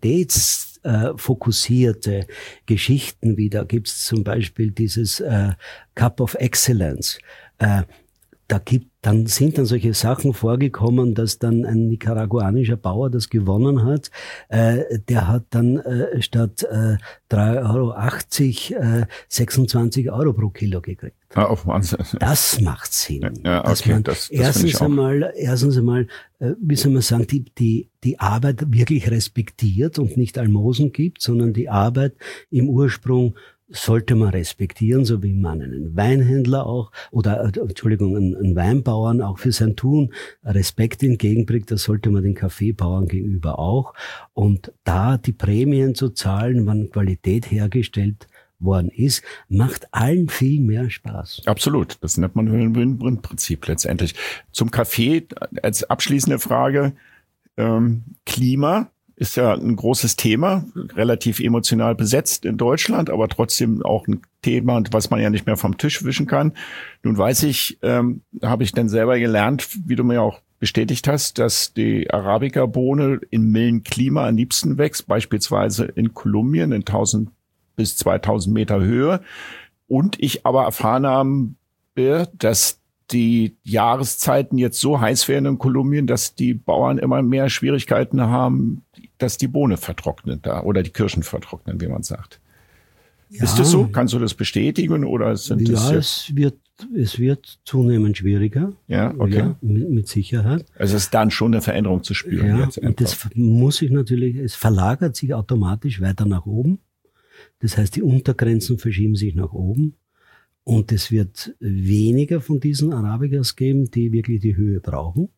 qualitätsfokussierte äh, Geschichten, wie da gibt's zum Beispiel dieses äh, Cup of Excellence. Äh, Da gibt, dann sind dann solche Sachen vorgekommen, dass dann ein nicaraguanischer Bauer das gewonnen hat. Äh, der hat dann äh, statt äh, drei Euro achtzig äh, sechsundzwanzig Euro pro Kilo gekriegt. Ah, oh, Wahnsinn. Das macht Sinn. Ja, ja, dass okay, man das, das erstens finde ich auch. einmal, erstens einmal, äh, wie soll man sagen, die, die, die Arbeit wirklich respektiert und nicht Almosen gibt, sondern die Arbeit im Ursprung sollte man respektieren, so wie man einen Weinhändler auch, oder, äh, Entschuldigung, einen, einen Weinbauern auch für sein Tun Respekt entgegenbringt, das sollte man den Kaffeebauern gegenüber auch. Und da die Prämien zu zahlen, wann Qualität hergestellt worden ist, macht allen viel mehr Spaß. Absolut. Das nennt man Win-Win-Prinzip letztendlich. Zum Kaffee als abschließende Frage, ähm, Klima ist ja ein großes Thema, relativ emotional besetzt in Deutschland, aber trotzdem auch ein Thema, was man ja nicht mehr vom Tisch wischen kann. Nun weiß ich, ähm, habe ich dann selber gelernt, wie du mir auch bestätigt hast, dass die Arabica-Bohne in milden Klima am liebsten wächst, beispielsweise in Kolumbien in tausend bis zweitausend Meter Höhe. Und ich aber erfahren habe, dass die Jahreszeiten jetzt so heiß werden in Kolumbien, dass die Bauern immer mehr Schwierigkeiten haben, dass die Bohne vertrocknet da oder die Kirschen vertrocknen, wie man sagt. Ja. Ist das so? Kannst du das bestätigen oder sind ja, das? Ja, es wird es wird zunehmend schwieriger. Ja, okay. Ja, mit, mit Sicherheit. Also es ist dann schon eine Veränderung zu spüren. Ja, jetzt und das muss sich natürlich, es verlagert sich automatisch weiter nach oben. Das heißt, die Untergrenzen verschieben sich nach oben. Und es wird weniger von diesen Arabicas geben, die wirklich die Höhe brauchen.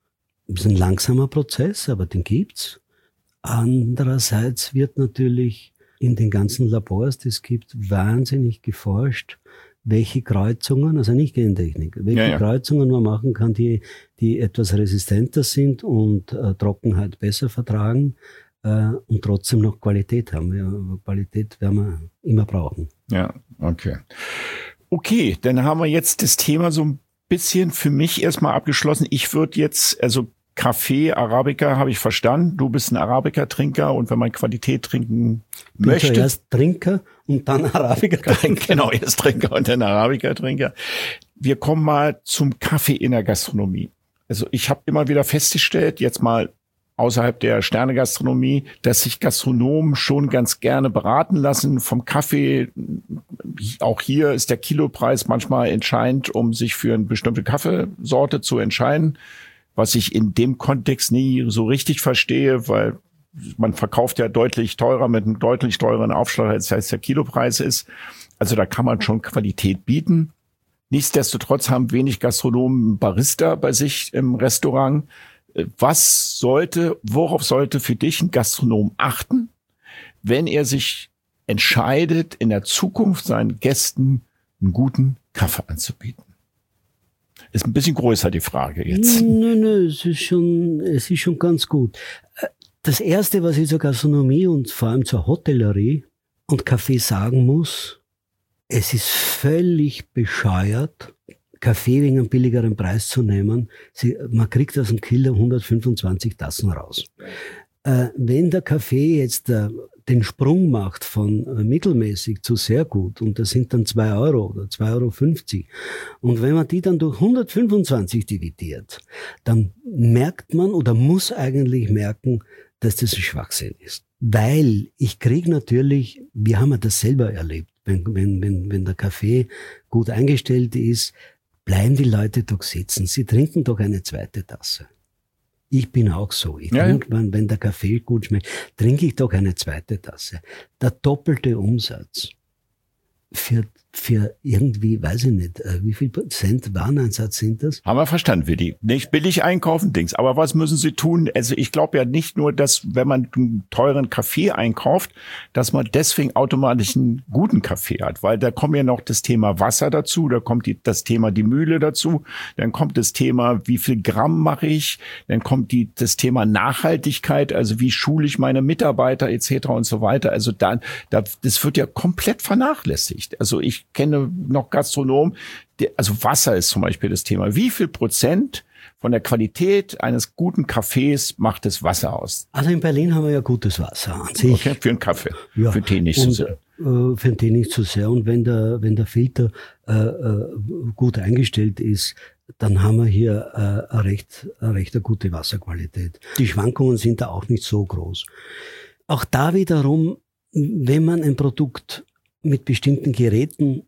Das ist ein langsamer Prozess, aber den gibt's. Andererseits wird natürlich in den ganzen Labors, die es gibt, wahnsinnig geforscht, welche Kreuzungen, also nicht Gentechnik, welche ja, ja. Kreuzungen man machen kann, die, die etwas resistenter sind und äh, Trockenheit besser vertragen äh, und trotzdem noch Qualität haben. Ja, Qualität werden wir immer brauchen. Ja, okay. Okay, dann haben wir jetzt das Thema so ein bisschen für mich erstmal abgeschlossen. Ich würde jetzt, also Kaffee, Arabica habe ich verstanden. Du bist ein Arabica-Trinker und wenn man Qualität trinken Bin möchte. Zuerst Trinker und dann Arabica-Trinker. Genau, erst Trinker und dann Arabica-Trinker. Wir kommen mal zum Kaffee in der Gastronomie. Also ich habe immer wieder festgestellt, jetzt mal außerhalb der Sternegastronomie, dass sich Gastronomen schon ganz gerne beraten lassen vom Kaffee. Auch hier ist der Kilopreis manchmal entscheidend, um sich für eine bestimmte Kaffeesorte zu entscheiden, was ich in dem Kontext nie so richtig verstehe, weil man verkauft ja deutlich teurer mit einem deutlich teureren Aufschlag, als heißt der Kilopreis ist. Also da kann man schon Qualität bieten. Nichtsdestotrotz haben wenig Gastronomen Barista bei sich im Restaurant. Was sollte, worauf sollte für dich ein Gastronom achten, wenn er sich entscheidet, in der Zukunft seinen Gästen einen guten Kaffee anzubieten? Ist ein bisschen größer die Frage jetzt. Nö, nö, es ist schon, es ist schon ganz gut. Das Erste, was ich zur Gastronomie und vor allem zur Hotellerie und Kaffee sagen muss, es ist völlig bescheuert, Kaffee wegen einem billigeren Preis zu nehmen. Sie, man kriegt aus dem Killer hundertfünfundzwanzig Tassen raus. Äh, wenn der Kaffee jetzt äh, den Sprung macht von äh, mittelmäßig zu sehr gut und das sind dann zwei Euro oder zwei Euro fünfzig und wenn man die dann durch hundertfünfundzwanzig dividiert, dann merkt man oder muss eigentlich merken, dass das ein Schwachsinn ist. Weil ich kriege natürlich, wir haben ja das selber erlebt, wenn, wenn, wenn, wenn der Kaffee gut eingestellt ist, bleiben die Leute doch sitzen. Sie trinken doch eine zweite Tasse. Ich bin auch so. Ich ja, trinke, ja. wenn der Kaffee gut schmeckt, trinke ich doch eine zweite Tasse. Der doppelte Umsatz für, für irgendwie, weiß ich nicht, wie viel Prozent Wareneinsatz sind das? Haben wir verstanden, Willi. Nicht billig einkaufen, Dings. Aber was müssen Sie tun? Also ich glaube ja nicht nur, dass wenn man einen teuren Kaffee einkauft, dass man deswegen automatisch einen guten Kaffee hat. Weil da kommt ja noch das Thema Wasser dazu, da kommt die, das Thema die Mühle dazu, dann kommt das Thema, wie viel Gramm mache ich, dann kommt die, das Thema Nachhaltigkeit, also wie schule ich meine Mitarbeiter et cetera und so weiter. Also da, da, das wird ja komplett vernachlässigt. Also ich kenne noch Gastronomen, die, also Wasser ist zum Beispiel das Thema. Wie viel Prozent von der Qualität eines guten Kaffees macht das Wasser aus? Also in Berlin haben wir ja gutes Wasser an sich. Okay, für einen Kaffee, ja, für Tee nicht und, so sehr. Äh, für den Tee nicht so sehr. Und wenn der, wenn der Filter äh, äh, gut eingestellt ist, dann haben wir hier äh, eine recht, eine recht eine gute Wasserqualität. Die Schwankungen sind da auch nicht so groß. Auch da wiederum, wenn man ein Produkt mit bestimmten Geräten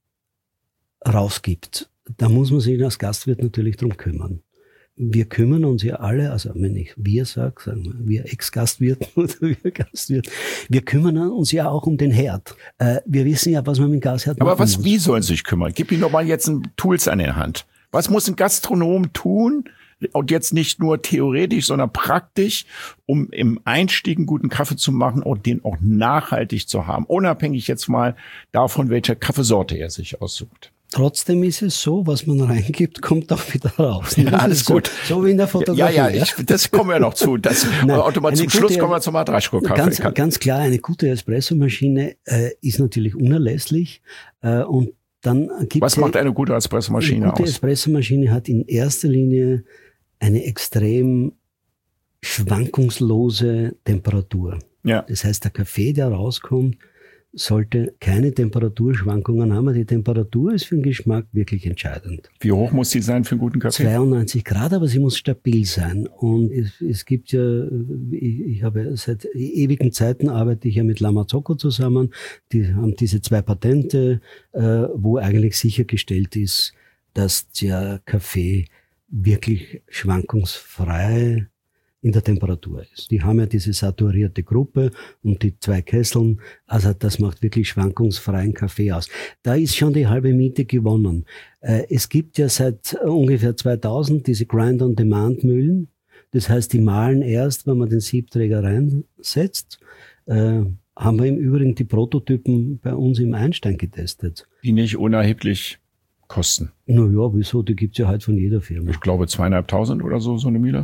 rausgibt, da muss man sich als Gastwirt natürlich drum kümmern. Wir kümmern uns ja alle, also wenn ich wir sage, sagen wir, wir Ex-Gastwirten oder wir Gastwirt, wir kümmern uns ja auch um den Herd. Äh, wir wissen ja, was man mit dem Gasherd machen Aber was, muss. Wie sollen Sie sich kümmern? Gib Ihnen doch mal jetzt ein Tools an der Hand. Was muss ein Gastronom tun? Und jetzt nicht nur theoretisch, sondern praktisch, um im Einstieg einen guten Kaffee zu machen und den auch nachhaltig zu haben. Unabhängig jetzt mal davon, welche Kaffeesorte er sich aussucht. Trotzdem ist es so, was man reingibt, kommt auch wieder raus. Ja, alles so, gut. So wie in der Fotografie. Ja, ja, ich, das kommen wir noch zu. Das, Nein, aber zum Schluss kommen wir zum Madraschko-Kaffee. Ganz, ganz klar, eine gute Espressomaschine äh, ist natürlich unerlässlich. Äh, und dann gibt Was macht eine gute Espressomaschine aus? Eine gute Espressomaschine hat in erster Linie eine extrem schwankungslose Temperatur. Ja. Das heißt, der Kaffee, der rauskommt, sollte keine Temperaturschwankungen haben. Die Temperatur ist für den Geschmack wirklich entscheidend. Wie hoch muss sie sein für einen guten Kaffee? zweiundneunzig Grad, aber sie muss stabil sein. Und es, es gibt ja, ich, ich habe seit ewigen Zeiten arbeite ich ja mit La Marzocco zusammen. Die haben diese zwei Patente, äh, wo eigentlich sichergestellt ist, dass der Kaffee wirklich schwankungsfrei in der Temperatur ist. Die haben ja diese saturierte Gruppe und die zwei Kesseln, also das macht wirklich schwankungsfreien Kaffee aus. Da ist schon die halbe Miete gewonnen. Es gibt ja seit ungefähr zweitausend diese Grind-on-Demand-Mühlen. Das heißt, die mahlen erst, wenn man den Siebträger reinsetzt. Äh, haben wir im Übrigen die Prototypen bei uns im Einstein getestet. Die nicht unerheblich kosten. Na ja, wieso? Die gibt's ja halt von jeder Firma. Ich glaube zweieinhalbtausend oder so, so eine Mühle.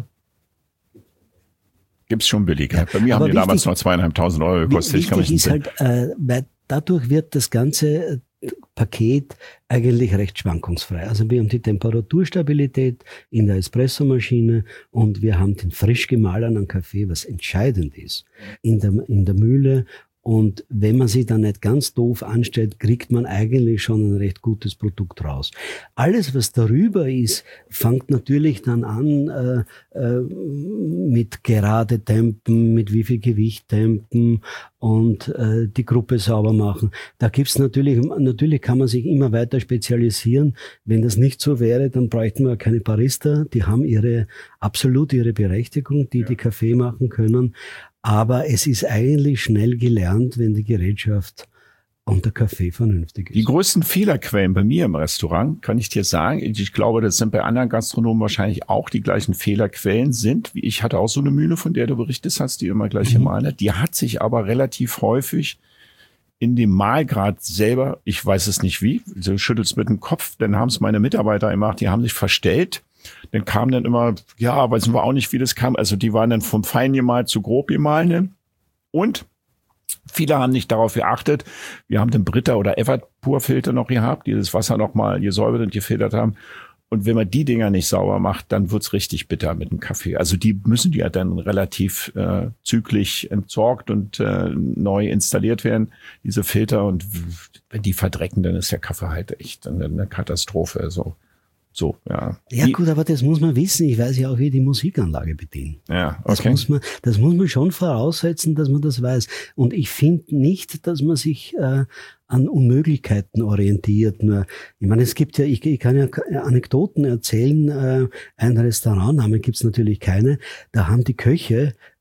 Gibt's schon billig. Ja. Bei mir haben die wichtig, damals noch zweieinhalbtausend Euro gekostet. Ich kann mich nicht ist halt, äh, weil dadurch wird das ganze Paket eigentlich recht schwankungsfrei. Also wir haben die Temperaturstabilität in der Espressomaschine und wir haben den frisch gemahlenen Kaffee, was entscheidend ist, in der, in der Mühle. Und wenn man sich dann nicht ganz doof anstellt, kriegt man eigentlich schon ein recht gutes Produkt raus. Alles, was darüber ist, fängt natürlich dann an äh, äh, mit gerade Tempen, mit wie viel Gewicht tempen und äh, die Gruppe sauber machen. Da gibt's natürlich, natürlich kann man sich immer weiter spezialisieren. Wenn das nicht so wäre, dann bräuchten wir keine Barista. Die haben ihre absolut ihre Berechtigung, die ja. die Kaffee machen können. Aber es ist eigentlich schnell gelernt, wenn die Gerätschaft und der Kaffee vernünftig ist. Die größten Fehlerquellen bei mir im Restaurant, kann ich dir sagen, ich glaube, das sind bei anderen Gastronomen wahrscheinlich auch die gleichen Fehlerquellen sind. Ich hatte auch so eine Mühle, von der du berichtet hast, die immer gleich mhm. gemahlen hat. Die hat sich aber relativ häufig in dem Mahlgrad selber, ich weiß es nicht wie, du schüttelst mit dem Kopf, dann haben es meine Mitarbeiter gemacht, die haben sich verstellt. Dann kam dann immer, ja, weiß wir auch nicht, wie das kam. Also die waren dann vom fein gemahlen zu grob gemahlen. Und viele haben nicht darauf geachtet. Wir haben den Brita oder Everpur-Filter noch gehabt, die das Wasser nochmal gesäubert und gefiltert haben. Und wenn man die Dinger nicht sauber macht, dann wird's richtig bitter mit dem Kaffee. Also die müssen ja dann relativ äh, zügig entsorgt und äh, neu installiert werden, diese Filter. Und wenn die verdrecken, dann ist der Kaffee halt echt eine, eine Katastrophe. Also So, ja. Ja gut, aber das muss man wissen. Ich weiß ja auch, wie die Musikanlage bedienen. Ja, okay. Das muss man, das muss man schon voraussetzen, dass man das weiß. Und ich finde nicht, dass man sich äh, an Unmöglichkeiten orientiert. Nur, ich meine, es gibt ja, ich, ich kann ja Anekdoten erzählen. Äh, ein Restaurantnamen gibt's natürlich keine. Da haben die Köche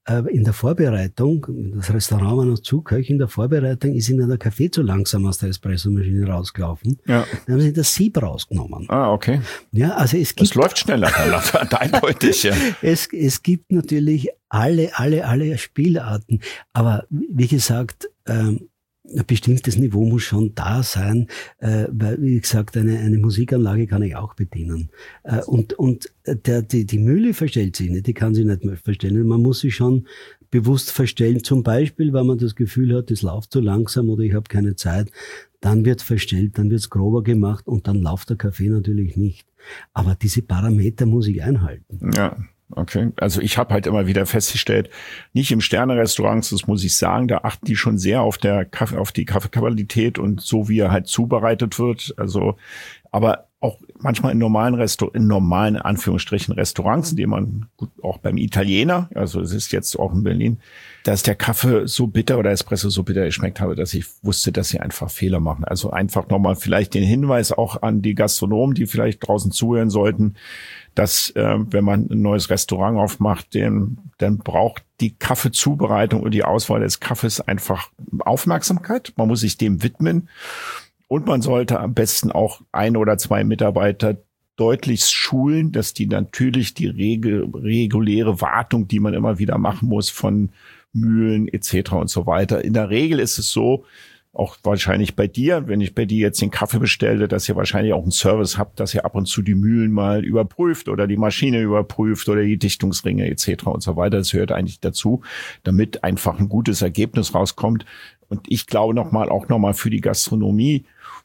äh, in der Vorbereitung, das Restaurant war noch zu, Köch, in der Vorbereitung ist ihnen der Kaffee zu langsam aus der Espressomaschine rausgelaufen. Ja. Dann haben sie das Sieb rausgenommen. Ah, okay. Ja, also es gibt... Es läuft schneller, eindeutig. Ja. Es, es gibt natürlich alle, alle, alle Spielarten, aber wie gesagt, ähm, ein bestimmtes Niveau muss schon da sein, äh, weil, wie gesagt, eine, eine Musikanlage kann ich auch bedienen. Äh, und und der, die, die Mühle verstellt sich nicht, die kann sich nicht mehr verstellen. Man muss sich schon bewusst verstellen, zum Beispiel, wenn man das Gefühl hat, es läuft zu langsam oder ich habe keine Zeit, dann wird verstellt, dann wird's grober gemacht und dann läuft der Kaffee natürlich nicht. Aber diese Parameter muss ich einhalten. Ja. Okay, also ich habe halt immer wieder festgestellt, nicht im Sterne-Restaurants, das muss ich sagen, da achten die schon sehr auf der Kaffee, auf die Kaffeequalität und so wie er halt zubereitet wird. Also, aber auch manchmal in normalen Restaur in normalen Anführungsstrichen Restaurants, in denen man gut auch beim Italiener, also es ist jetzt auch in Berlin, dass der Kaffee so bitter oder Espresso so bitter geschmeckt habe, dass ich wusste, dass sie einfach Fehler machen. Also einfach nochmal vielleicht den Hinweis auch an die Gastronomen, die vielleicht draußen zuhören sollten, dass äh, wenn man ein neues Restaurant aufmacht, den, dann braucht die Kaffeezubereitung und die Auswahl des Kaffees einfach Aufmerksamkeit. Man muss sich dem widmen und man sollte am besten auch ein oder zwei Mitarbeiter deutlichst schulen, dass die natürlich die regel, reguläre Wartung, die man immer wieder machen muss von Mühlen et cetera und so weiter. In der Regel ist es so, auch wahrscheinlich bei dir, wenn ich bei dir jetzt den Kaffee bestelle, dass ihr wahrscheinlich auch einen Service habt, dass ihr ab und zu die Mühlen mal überprüft oder die Maschine überprüft oder die Dichtungsringe et cetera und so weiter. Das gehört eigentlich dazu, damit einfach ein gutes Ergebnis rauskommt. Und ich glaube nochmal, auch nochmal für die Gastronomie,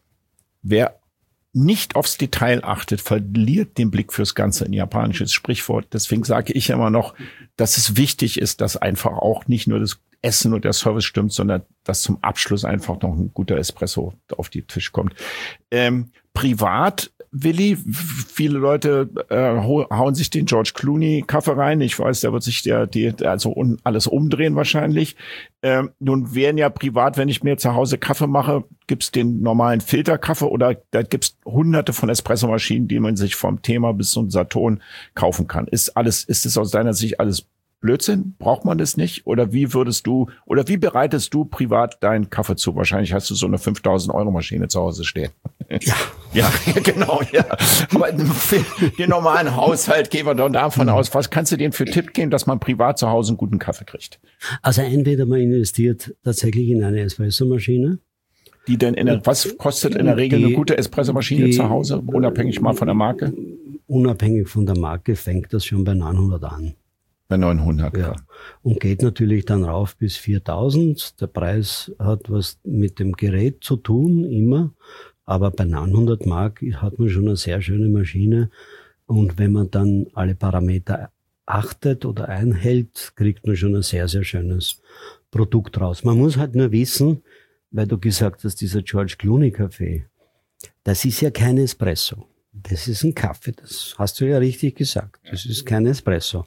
wer nicht aufs Detail achtet, verliert den Blick fürs Ganze, ein japanisches Sprichwort. Deswegen sage ich immer noch, dass es wichtig ist, dass einfach auch nicht nur das Essen und der Service stimmt, sondern dass zum Abschluss einfach noch ein guter Espresso auf den Tisch kommt. Ähm, privat, Willi, viele Leute äh, hauen sich den George Clooney Kaffee rein. Ich weiß, der wird sich der, die, also un, alles umdrehen wahrscheinlich. Ähm, nun wären ja privat, wenn ich mir zu Hause Kaffee mache, gibt's den normalen Filterkaffee oder da gibt's hunderte von Espressomaschinen, die man sich vom Thema bis zum Saturn kaufen kann. Ist alles, ist es aus deiner Sicht alles Blödsinn? Braucht man das nicht? Oder wie würdest du, oder wie bereitest du privat deinen Kaffee zu? Wahrscheinlich hast du so eine fünftausend Euro Maschine zu Hause stehen. Ja. Ja, genau, ja. Aber den normalen Haushalt gehen wir doch davon aus. Was kannst du denen für Tipp geben, dass man privat zu Hause einen guten Kaffee kriegt? Also entweder man investiert tatsächlich in eine Espressomaschine. Die denn in der, was kostet in der Regel die, eine gute Espressomaschine zu Hause, unabhängig mal von der Marke? Unabhängig von der Marke fängt das schon bei neunhundert an. Bei neunhundert, ja. Und geht natürlich dann rauf bis viertausend. Der Preis hat was mit dem Gerät zu tun, immer. Aber bei neunhundert Mark hat man schon eine sehr schöne Maschine. Und wenn man dann alle Parameter achtet oder einhält, kriegt man schon ein sehr, sehr schönes Produkt raus. Man muss halt nur wissen, weil du gesagt hast, dieser George Clooney Kaffee, das ist ja kein Espresso. Das ist ein Kaffee. Das hast du ja richtig gesagt. Das ist kein Espresso.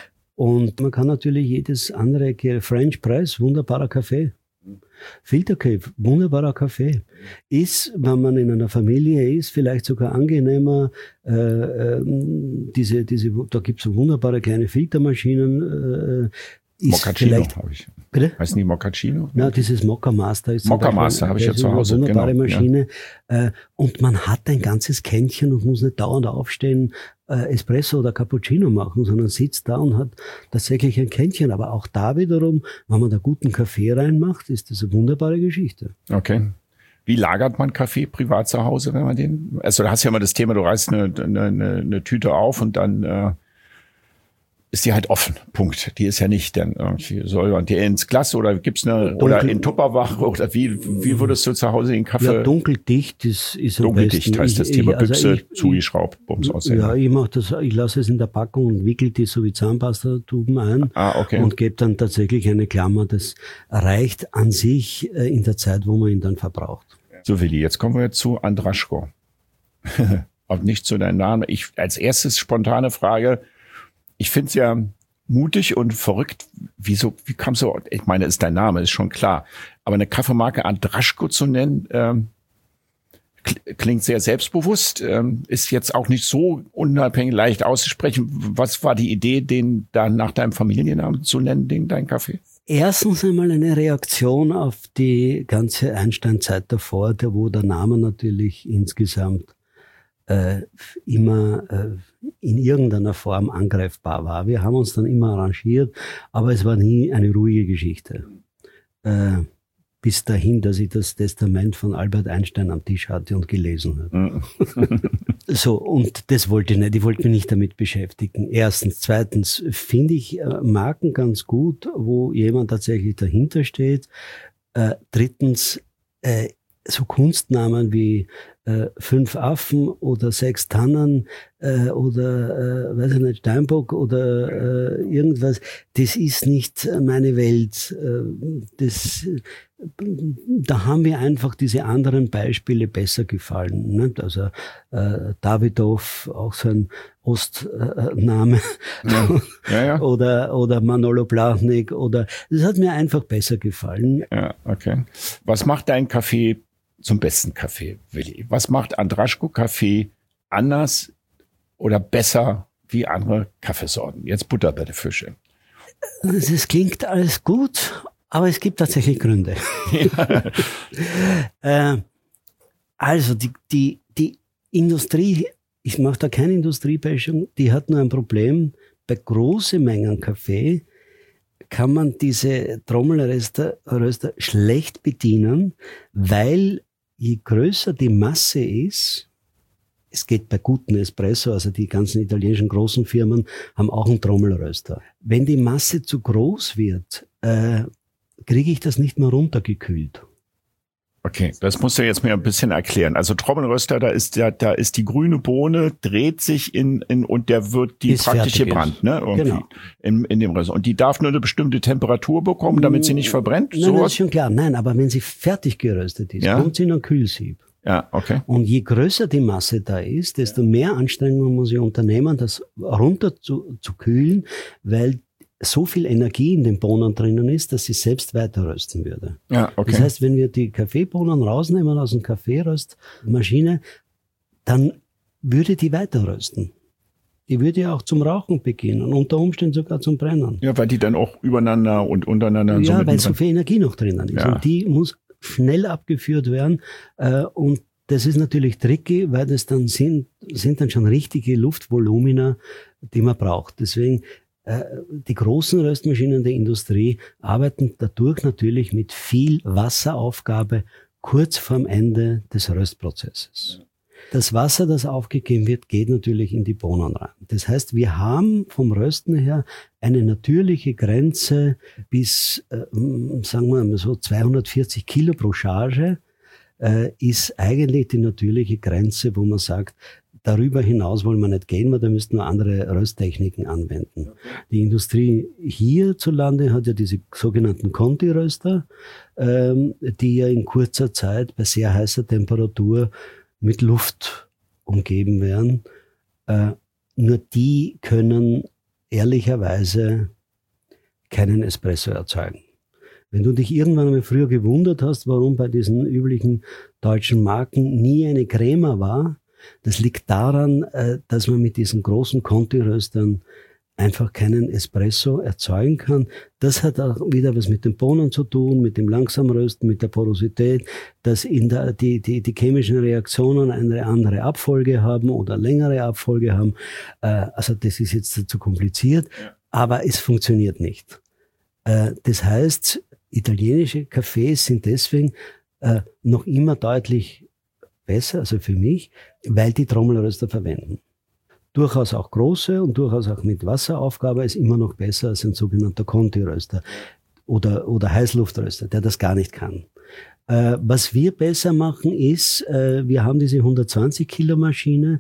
Und man kann natürlich jedes andere, French Press, wunderbarer Kaffee. Filterkaffee, wunderbarer Kaffee. Ist, wenn man in einer Familie ist, vielleicht sogar angenehmer. Äh, äh, diese, diese, da gibt's so wunderbare kleine Filtermaschinen. Äh, Mochaccino habe ich. Bitte? Heißt nie Mochaccino? Na, dieses Mokka Master ist Mokka Master habe ich ja zu Hause. Eine wunderbare genau, Maschine. Ja. Und man hat ein ganzes Kännchen und muss nicht dauernd aufstehen, äh, Espresso oder Cappuccino machen, sondern sitzt da und hat tatsächlich ein Kännchen. Aber auch da wiederum, wenn man da guten Kaffee reinmacht, ist das eine wunderbare Geschichte. Okay. Wie lagert man Kaffee privat zu Hause, wenn man den, also da hast du ja immer das Thema, du reißt eine, eine, eine Tüte auf und dann äh, ist die halt offen. Punkt. Die ist ja nicht dann irgendwie, soll man die ins Glas oder gibt's eine, dunkel, oder in Tupperwach oder wie, wie würdest du zu Hause den Kaffee? Ja, dunkeldicht ist, ist am Dunkeldicht besten. heißt das ich, Thema, Büchse also ich, zugeschraubt, Bums aussehen. Ja, ich mach das, ich lasse es in der Packung und wickel die so wie Zahnpastatuben ein. Ah, okay. Und gebe dann tatsächlich eine Klammer. Das reicht an sich in der Zeit, wo man ihn dann verbraucht. So, Willi, jetzt kommen wir zu Andraschko. Und nicht zu deinem Namen. Ich, als erstes spontane Frage. Ich finde es ja mutig und verrückt. Wieso, wie kamst du, ich meine, ist dein Name, ist schon klar. Aber eine Kaffeemarke Andraschko zu nennen, ähm, Klingt sehr selbstbewusst, ähm, ist jetzt auch nicht so unabhängig leicht auszusprechen. Was war die Idee, den dann nach deinem Familiennamen zu nennen, den dein Kaffee? Erstens einmal eine Reaktion auf die ganze Einstein-Zeit davor, der, wo der Name natürlich insgesamt äh, immer äh, in irgendeiner Form angreifbar war. Wir haben uns dann immer arrangiert, aber es war nie eine ruhige Geschichte. Äh, bis dahin, dass ich das Testament von Albert Einstein am Tisch hatte und gelesen habe. So, und das wollte ich nicht. Ich wollte mich nicht damit beschäftigen. Erstens. Zweitens finde ich äh, Marken ganz gut, wo jemand tatsächlich dahinter steht. Äh, drittens, äh, so Kunstnamen wie äh, Fünf Affen oder Sechs Tannen äh, oder, äh, weiß ich nicht, Steinbock oder äh, irgendwas, das ist nicht meine Welt. Äh, das, da haben mir einfach diese anderen Beispiele besser gefallen. Nicht? Also äh, Davidoff, auch so ein Ostname, äh, ja. Ja, ja. oder oder Manolo Blahnik, oder das hat mir einfach besser gefallen. Ja, okay. Was macht dein Kaffee zum besten Kaffee, Willi? Was macht Andraschko Kaffee anders oder besser wie andere Kaffeesorten? Jetzt Butter bei den Fische. Das klingt alles gut, aber es gibt tatsächlich Gründe. Ja. äh, also die, die, die Industrie, ich mache da keine Industriebashing, die hat nur ein Problem. Bei großen Mengen Kaffee kann man diese Trommelröster Röster schlecht bedienen, weil je größer die Masse ist, es geht bei guten Espresso, also die ganzen italienischen großen Firmen haben auch einen Trommelröster. Wenn die Masse zu groß wird, äh, kriege ich das nicht mehr runtergekühlt. Okay, das musst du jetzt mir ein bisschen erklären. Also Trommelröster, da ist ja, da ist die grüne Bohne, dreht sich in, in und der wird die Bis praktisch gebrannt, ne? Irgendwie genau. in, in dem Röster. Und die darf nur eine bestimmte Temperatur bekommen, damit sie nicht verbrennt? Nein, so das ist schon klar. Nein, aber wenn sie fertig geröstet ist, ja? Kommt sie in ein Kühlsieb. Ja, okay. Und je größer die Masse da ist, desto mehr Anstrengungen muss ich unternehmen, das runter zu, zu kühlen, weil so viel Energie in den Bohnen drinnen ist, dass sie selbst weiter rösten würde. Ja, okay. Das heißt, wenn wir die Kaffeebohnen rausnehmen aus der Kaffeeröstmaschine, dann würde die weiter rösten. Die würde ja auch zum Rauchen beginnen, unter Umständen sogar zum Brennen. Ja, weil die dann auch übereinander und untereinander... Ja, so weil so viel Energie noch drinnen ist. Ja. Und die muss schnell abgeführt werden. Äh, und das ist natürlich tricky, weil das dann sind, sind dann schon richtige Luftvolumina, die man braucht. Deswegen die großen Röstmaschinen der Industrie arbeiten dadurch natürlich mit viel Wasseraufgabe kurz vorm Ende des Röstprozesses. Das Wasser, das aufgegeben wird, geht natürlich in die Bohnen rein. Das heißt, wir haben vom Rösten her eine natürliche Grenze bis, äh, sagen wir mal so zweihundertvierzig Kilo pro Charge, äh, ist eigentlich die natürliche Grenze, wo man sagt, darüber hinaus wollen wir nicht gehen, weil da müssten wir andere Rösttechniken anwenden. Die Industrie hierzulande hat ja diese sogenannten Conti-Röster, ähm, die ja in kurzer Zeit bei sehr heißer Temperatur mit Luft umgeben werden. Äh, nur die können ehrlicherweise keinen Espresso erzeugen. Wenn du dich irgendwann einmal früher gewundert hast, warum bei diesen üblichen deutschen Marken nie eine Crema war, das liegt daran, dass man mit diesen großen Conti-Röstern einfach keinen Espresso erzeugen kann. Das hat auch wieder was mit den Bohnen zu tun, mit dem Langsamrösten, mit der Porosität, dass in der, die, die, die chemischen Reaktionen eine andere Abfolge haben oder längere Abfolge haben. Also das ist jetzt zu kompliziert, aber es funktioniert nicht. Das heißt, italienische Cafés sind deswegen noch immer deutlich besser, also für mich, weil die Trommelröster verwenden. Durchaus auch große und durchaus auch mit Wasseraufgabe ist immer noch besser als ein sogenannter Conti-Röster oder, oder Heißluftröster, der das gar nicht kann. Äh, was wir besser machen ist, äh, wir haben diese hundertzwanzig Kilo Maschine,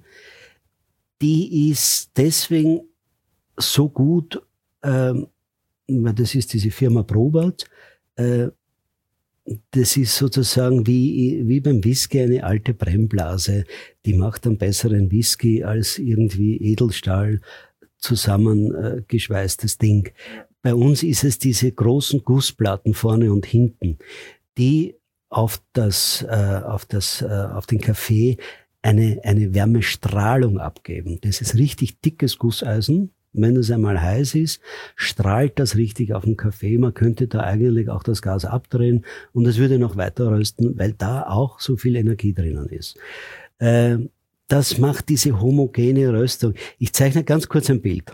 die ist deswegen so gut, äh, weil das ist diese Firma Probert, äh, das ist sozusagen wie, wie beim Whisky eine alte Brennblase. Die macht einen besseren Whisky als irgendwie Edelstahl zusammengeschweißtes Ding. Bei uns ist es diese großen Gussplatten vorne und hinten, die auf das, äh, auf das, äh, auf den Kaffee eine, eine Wärmestrahlung abgeben. Das ist richtig dickes Gusseisen. Wenn es einmal heiß ist, strahlt das richtig auf den Kaffee. Man könnte da eigentlich auch das Gas abdrehen und es würde noch weiter rösten, weil da auch so viel Energie drinnen ist. Äh, das macht diese homogene Röstung. Ich zeichne ganz kurz ein Bild.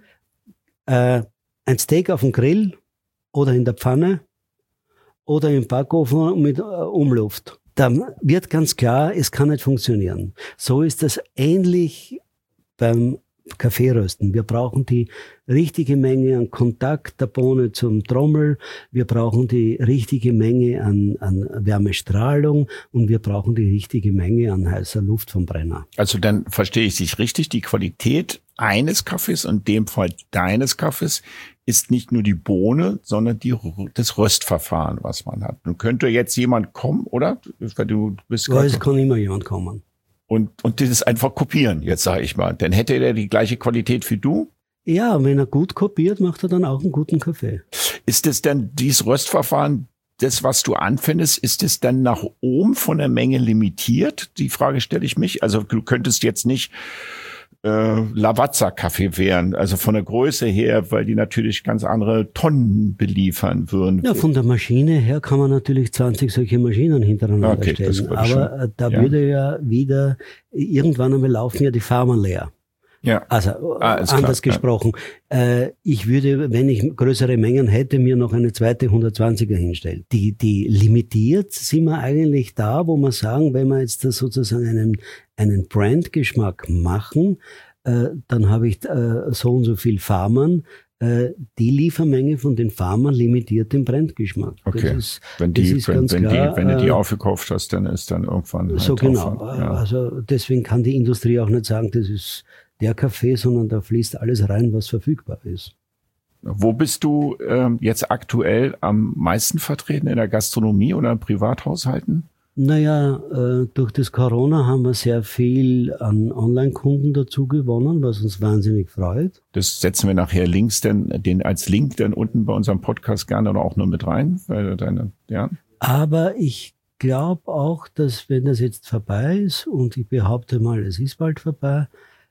Äh, ein Steak auf dem Grill oder in der Pfanne oder im Backofen mit äh, Umluft. Dann wird ganz klar, es kann nicht funktionieren. So ist das ähnlich beim Kaffeerösten. Wir brauchen die richtige Menge an Kontakt der Bohne zum Trommel. Wir brauchen die richtige Menge an, an Wärmestrahlung und wir brauchen die richtige Menge an heißer Luft vom Brenner. Also dann verstehe ich dich richtig, die Qualität eines Kaffees, in dem Fall deines Kaffees, ist nicht nur die Bohne, sondern die, das Röstverfahren, was man hat. Nun könnte jetzt jemand kommen, oder? Weil du bist ja, es kann immer jemand kommen. Und, und das einfach kopieren, jetzt sage ich mal. Dann hätte er die gleiche Qualität wie du? Ja, wenn er gut kopiert, macht er dann auch einen guten Kaffee. Ist es denn dieses Röstverfahren, das, was du anfindest, ist es dann nach oben von der Menge limitiert? Die Frage stelle ich mich. Also du könntest jetzt nicht äh, Lavazza-Kaffee wären, also von der Größe her, weil die natürlich ganz andere Tonnen beliefern würden. Ja, von der Maschine her kann man natürlich zwanzig solche Maschinen hintereinander okay, stellen. Aber schon. da ja. würde ja wieder, irgendwann einmal laufen ja die Farmen leer. Ja. Also ah, anders klar, gesprochen. Ja. Äh, ich würde, wenn ich größere Mengen hätte, mir noch eine zweite hundertzwanziger hinstellen. Die, die limitiert sind wir eigentlich da, wo wir sagen, wenn wir jetzt da sozusagen einen, einen Brandgeschmack machen, äh, dann habe ich äh, so und so viel Farmern. Äh, die Liefermenge von den Farmern limitiert den Brandgeschmack. Okay. Das ist, wenn die, das ist wenn, ganz wenn, klar, die, wenn du die äh, aufgekauft hast, dann ist dann irgendwann halt so genau. Aufwand, ja. Also deswegen kann die Industrie auch nicht sagen, das ist der Kaffee, sondern da fließt alles rein, was verfügbar ist. Wo bist du ähm, jetzt aktuell am meisten vertreten, in der Gastronomie oder in Privathaushalten? Naja, äh, durch das Corona haben wir sehr viel an Online-Kunden dazu gewonnen, was uns wahnsinnig freut. Das setzen wir nachher links denn, den als Link dann unten bei unserem Podcast gerne oder auch nur mit rein. Weil deine, ja. Aber ich glaube auch, dass wenn das jetzt vorbei ist, und ich behaupte mal, es ist bald vorbei,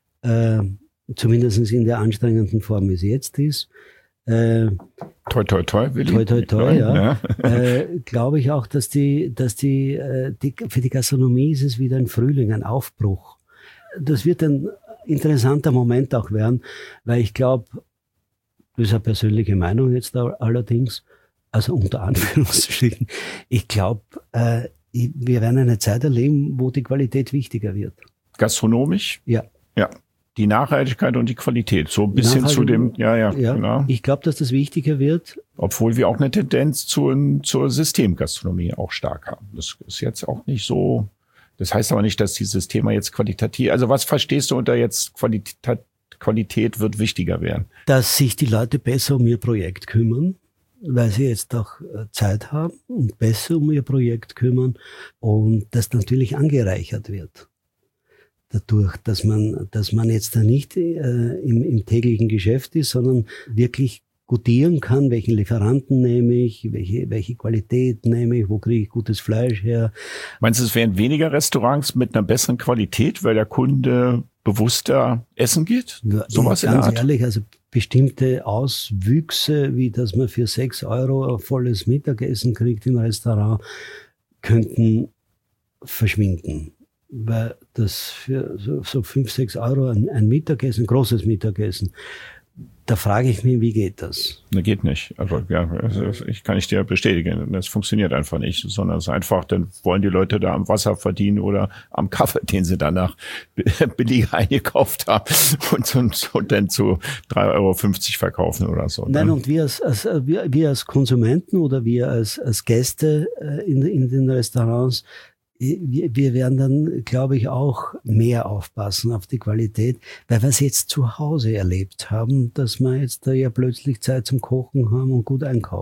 äh, zumindest in der anstrengenden Form, wie es jetzt ist, Äh, toi, toi, toi, Willi. Toi, toi, toi, ja. ja. äh, glaube ich auch, dass die, dass die, äh, die, für die Gastronomie ist es wieder ein Frühling, ein Aufbruch. Das wird ein interessanter Moment auch werden, weil ich glaube, das ist eine persönliche Meinung jetzt allerdings, also unter Anführungsstrichen, ich glaube, äh, wir werden eine Zeit erleben, wo die Qualität wichtiger wird. Gastronomisch? Ja. Ja. Die Nachhaltigkeit und die Qualität, so ein bisschen zu dem, ja, ja, ja genau. Ich glaube, dass das wichtiger wird. Obwohl wir auch eine Tendenz zur, zur Systemgastronomie auch stark haben. Das ist jetzt auch nicht so, das heißt aber nicht, dass dieses Thema jetzt qualitativ, also was verstehst du unter jetzt Qualität, Qualität wird wichtiger werden? Dass sich die Leute besser um ihr Projekt kümmern, weil sie jetzt auch Zeit haben und besser um ihr Projekt kümmern und das natürlich angereichert wird. Dadurch, dass man, dass man jetzt da nicht äh, im, im täglichen Geschäft ist, sondern wirklich gutieren kann, welchen Lieferanten nehme ich, welche, welche Qualität nehme ich, wo kriege ich gutes Fleisch her. Meinst du, es wären weniger Restaurants mit einer besseren Qualität, weil der Kunde bewusster essen geht? Ja, sowas in der Art? Ganz ehrlich, also bestimmte Auswüchse, wie dass man für sechs Euro ein volles Mittagessen kriegt im Restaurant, könnten verschwinden. Weil das für so, so fünf, sechs Euro ein, ein Mittagessen, großes Mittagessen, da frage ich mich, wie geht das? Das geht nicht. Also ja, also ich kann ich dir bestätigen, das funktioniert einfach nicht, sondern es ist einfach, dann wollen die Leute da am Wasser verdienen oder am Kaffee, den sie danach billiger eingekauft haben und, und, und dann zu drei Euro fünfzig verkaufen oder so. Nein, und wir als, als, wir, wir als Konsumenten oder wir als, als Gäste in, in den Restaurants, wir werden dann, glaube ich, auch mehr aufpassen auf die Qualität, weil wir es jetzt zu Hause erlebt haben, dass wir jetzt da ja plötzlich Zeit zum Kochen haben und gut einkaufen.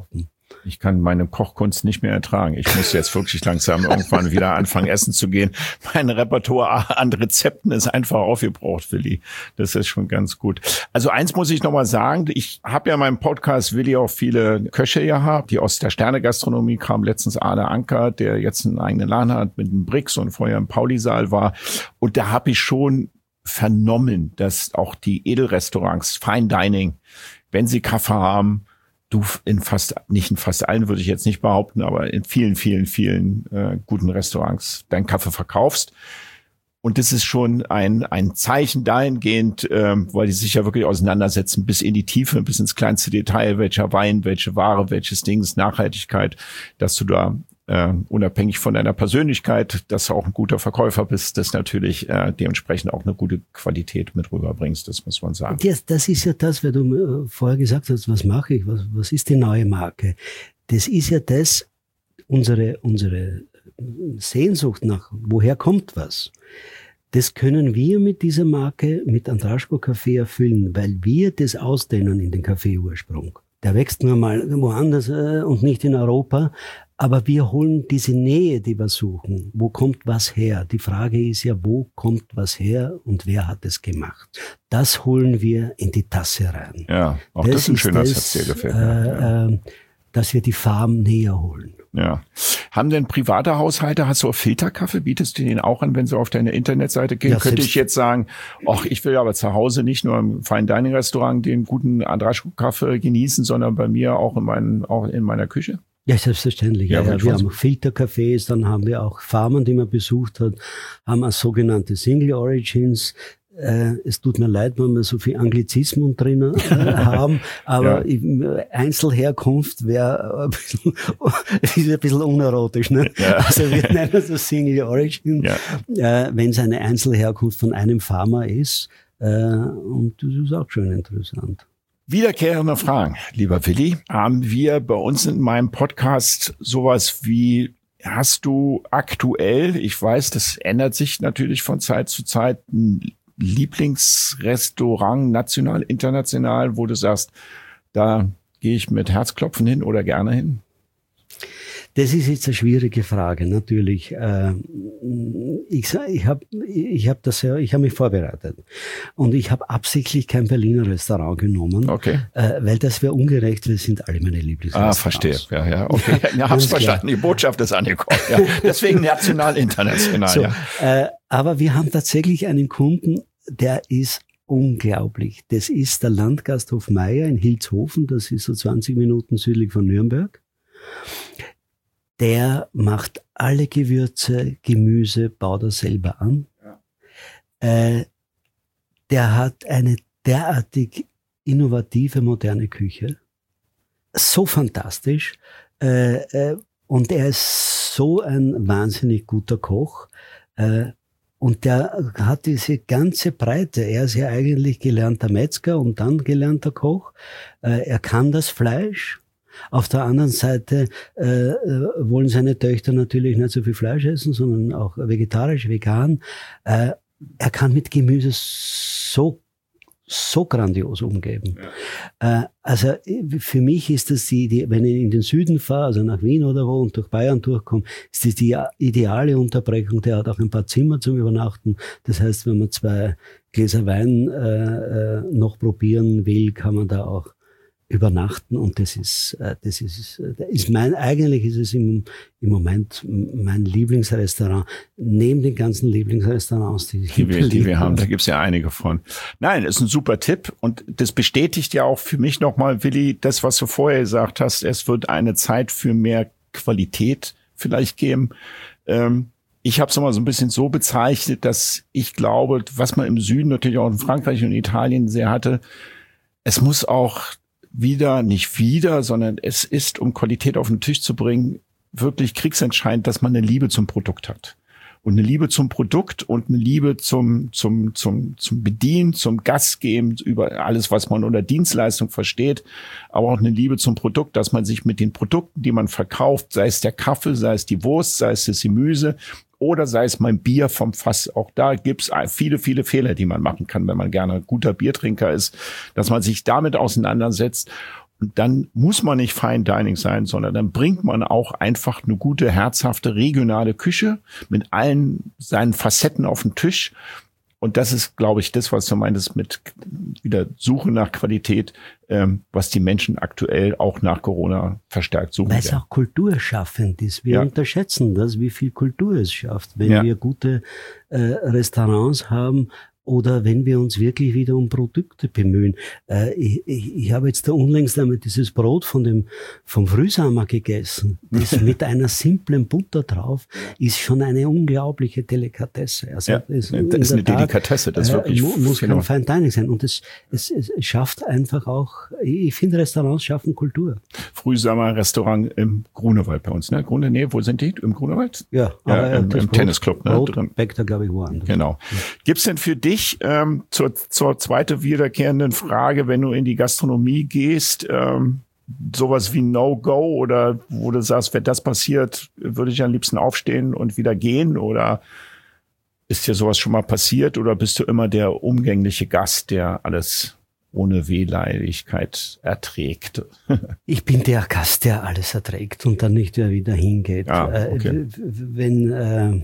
Ich kann meine Kochkunst nicht mehr ertragen. Ich muss jetzt wirklich langsam irgendwann wieder anfangen, essen zu gehen. Mein Repertoire an Rezepten ist einfach aufgebraucht, Willi. Das ist schon ganz gut. Also eins muss ich noch mal sagen. Ich habe ja in meinem Podcast, Willi, auch viele Köche gehabt, die aus der Sterne-Gastronomie kamen. Letztens Arne Anker, der jetzt einen eigenen Laden hat mit einem Brix und vorher im Pauli-Saal war. Und da habe ich schon vernommen, dass auch die Edelrestaurants, Fine Dining, wenn sie Kaffee haben, du in fast, nicht in fast allen würde ich jetzt nicht behaupten, aber in vielen, vielen, vielen äh, guten Restaurants deinen Kaffee verkaufst. Und das ist schon ein ein Zeichen dahingehend, ähm, weil die sich ja wirklich auseinandersetzen bis in die Tiefe, bis ins kleinste Detail, welcher Wein, welche Ware, welches Dings, Nachhaltigkeit, dass du da äh, unabhängig von deiner Persönlichkeit, dass du auch ein guter Verkäufer bist, das natürlich äh, dementsprechend auch eine gute Qualität mit rüberbringst, das muss man sagen. Das, das ist ja das, weil du äh, vorher gesagt hast, was mache ich, was, was ist die neue Marke? Das ist ja das, unsere, unsere Sehnsucht nach, woher kommt was? Das können wir mit dieser Marke, mit Andraschko Kaffee erfüllen, weil wir das ausdehnen in den Kaffeeursprung. Der wächst nur mal woanders äh, und nicht in Europa. Aber wir holen diese Nähe, die wir suchen. Wo kommt was her? Die Frage ist ja, wo kommt was her und wer hat es gemacht? Das holen wir in die Tasse rein. Ja, auch das, das ist ein schöner Satz, der gefällt mir. Äh, ja. äh, dass wir die Farben näher holen. Ja. Haben denn private Haushalte, hast du auch Filterkaffee? Bietest du den auch an, wenn sie auf deine Internetseite gehen? Ja, könnte ich jetzt sagen, ach, ich will aber zu Hause nicht nur im Fine Dining Restaurant den guten Andraschko-Kaffee genießen, sondern bei mir auch in, meinen, auch in meiner Küche? Ja, selbstverständlich. Ja, ja, ja. Wir haben Filtercafés, dann haben wir auch Farmen, die man besucht hat, haben auch sogenannte Single Origins. Äh, es tut mir leid, wenn wir so viel Anglizismen drin äh, haben, aber ja. Einzelherkunft wäre ein bisschen, ist ein bisschen unerotisch. Ne? Ja. Also wir nennen das Single Origin, ja. äh, wenn es eine Einzelherkunft von einem Farmer ist. Äh, und das ist auch schon interessant. Wiederkehrende Fragen, lieber Willi. Haben wir bei uns in meinem Podcast sowas wie, hast du aktuell, ich weiß, das ändert sich natürlich von Zeit zu Zeit, ein Lieblingsrestaurant, national, international, wo du sagst, da gehe ich mit Herzklopfen hin oder gerne hin? Das ist jetzt eine schwierige Frage, natürlich. Ich ich habe ich hab das ja, ich habe mich vorbereitet und ich habe absichtlich kein Berliner Restaurant genommen, okay. Weil das wäre ungerecht. Das sind alle meine Lieblingsrestaurants. Ah, verstehe. Ja, ja, okay. Ja, hab's verstanden. Die Botschaft ist angekommen. Ja, deswegen national, international. So, ja. Aber wir haben tatsächlich einen Kunden, der ist unglaublich. Das ist der Landgasthof Meier in Hilshofen. Das ist so zwanzig Minuten südlich von Nürnberg. Der macht alle Gewürze, Gemüse, baut er selber an. Ja. Äh, der hat eine derartig innovative, moderne Küche. So fantastisch. Äh, äh, und er ist so ein wahnsinnig guter Koch. Äh, und der hat diese ganze Breite. Er ist ja eigentlich gelernter Metzger und dann gelernter Koch. Äh, er kann das Fleisch. Auf der anderen Seite äh, wollen seine Töchter natürlich nicht so viel Fleisch essen, sondern auch vegetarisch, vegan. Äh, er kann mit Gemüse so so grandios umgeben. Ja. Äh, also für mich ist das die, die, wenn ich in den Süden fahre, also nach Wien oder wo und durch Bayern durchkomme, ist das die ideale Unterbrechung. Der hat auch ein paar Zimmer zum Übernachten. Das heißt, wenn man zwei Gläser Wein äh, noch probieren will, kann man da auch übernachten, und das ist, das ist, das ist mein, eigentlich ist es im, im Moment mein Lieblingsrestaurant, neben den ganzen Lieblingsrestaurants, die, die, wir, die wir haben. Da gibt's ja einige von. Nein, ist ein super Tipp, und das bestätigt ja auch für mich nochmal, Willi, das, was du vorher gesagt hast, es wird eine Zeit für mehr Qualität vielleicht geben. Ähm, Ich habe es mal so ein bisschen so bezeichnet, dass ich glaube, was man im Süden, natürlich auch in Frankreich und Italien sehr hatte, es muss auch wieder, nicht wieder, sondern es ist, um Qualität auf den Tisch zu bringen, wirklich kriegsentscheidend, dass man eine Liebe zum Produkt hat. Und eine Liebe zum Produkt und eine Liebe zum, zum, zum, zum Bedienen, zum Gastgeben, über alles, was man unter Dienstleistung versteht, aber auch eine Liebe zum Produkt, dass man sich mit den Produkten, die man verkauft, sei es der Kaffee, sei es die Wurst, sei es das Gemüse oder sei es mein Bier vom Fass, auch da gibt's viele, viele Fehler, die man machen kann, wenn man gerne guter Biertrinker ist, dass man sich damit auseinandersetzt. Und dann muss man nicht Fine Dining sein, sondern dann bringt man auch einfach eine gute, herzhafte, regionale Küche mit allen seinen Facetten auf den Tisch. Und das ist, glaube ich, das, was du meintest mit wieder Suche nach Qualität, ähm, was die Menschen aktuell auch nach Corona verstärkt suchen. Weil es auch kulturschaffend ist. Wir ja. unterschätzen das, wie viel Kultur es schafft, wenn ja. wir gute äh, Restaurants haben. Oder wenn wir uns wirklich wieder um Produkte bemühen. Äh, ich, ich, ich habe jetzt da unlängst einmal dieses Brot von dem vom Frühsommer gegessen. Das mit einer simplen Butter drauf ist schon eine unglaubliche Delikatesse. Also ja, das ist eine Tat, Delikatesse. Das ist wirklich äh, muss kein Fine Dining sein. Und es, es, es schafft einfach auch. Ich finde, Restaurants schaffen Kultur. Frühsommer-Restaurant im Grunewald bei uns. Ne, Grune, nee, wo sind die? Im Grunewald? Ja, ja aber im, im Tennisclub. Ne, Brot drin. Bäckt da, glaube ich, woanders. Genau. Ja. Gibt's denn für dich Ähm, zur, zur zweite wiederkehrenden Frage, wenn du in die Gastronomie gehst, ähm, sowas wie No-Go oder wo du sagst, wenn das passiert, würde ich am liebsten aufstehen und wieder gehen, oder ist dir sowas schon mal passiert, oder bist du immer der umgängliche Gast, der alles ohne Wehleidigkeit erträgt? Ich bin der Gast, der alles erträgt und dann nicht wieder hingeht. Ah, okay. äh, wenn äh,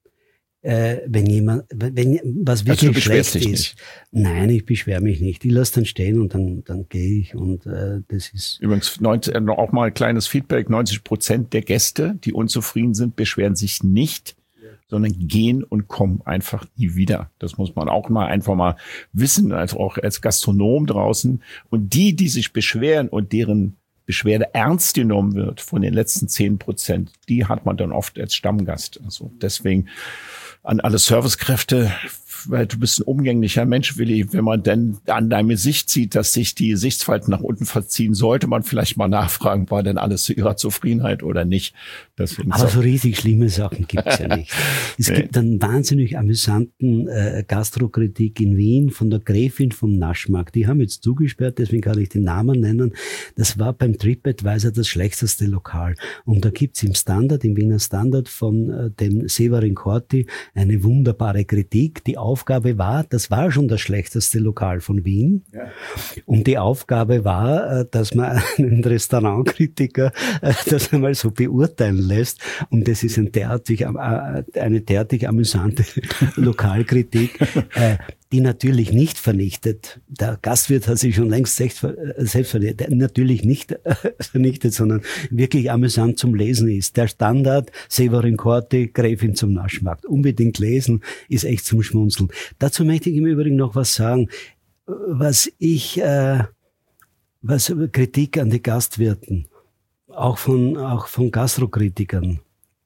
Äh, wenn jemand, wenn was wirklich also schlecht ist, nicht. Nein, ich beschwere mich nicht. Ich lasse dann stehen und dann dann gehe ich und äh, das ist übrigens neunzig, auch mal ein kleines Feedback: neunzig Prozent der Gäste, die unzufrieden sind, beschweren sich nicht, ja. sondern gehen und kommen einfach nie wieder. Das muss man auch mal einfach mal wissen, also auch als Gastronom draußen. Und die, die sich beschweren und deren Beschwerde ernst genommen wird von den letzten zehn Prozent, die hat man dann oft als Stammgast. Also deswegen an alle Servicekräfte, weil du bist ein umgänglicher Mensch, Willi. Wenn man denn an deinem Gesicht sieht, dass sich die Gesichtsfalten nach unten verziehen, sollte man vielleicht mal nachfragen, war denn alles zu ihrer Zufriedenheit oder nicht. Deswegen Aber so riesig schlimme Sachen gibt's ja nicht. Es nee. gibt einen wahnsinnig amüsanten äh, Gastrokritik in Wien von der Gräfin vom Naschmarkt. Die haben jetzt zugesperrt, deswegen kann ich den Namen nennen. Das war beim TripAdvisor das schlechteste Lokal. Und da gibt's im Standard, im Wiener Standard von äh, dem Severin Corti eine wunderbare Kritik. Die Aufgabe war, das war schon das schlechteste Lokal von Wien. Ja. Und die Aufgabe war, dass man einen Restaurantkritiker das einmal so beurteilen lässt. Und das ist ein derartig, eine derartig amüsante Lokalkritik, die natürlich nicht vernichtet. Der Gastwirt hat sich schon längst selbst vernichtet, natürlich nicht vernichtet, sondern wirklich amüsant zum Lesen ist. Der Standard, Severin Corti, Gräfin zum Naschmarkt. Unbedingt lesen, ist echt zum Schmunzeln. Dazu möchte ich im Übrigen noch was sagen, was ich, äh, was Kritik an die Gastwirten, auch von, auch von Gastrokritikern.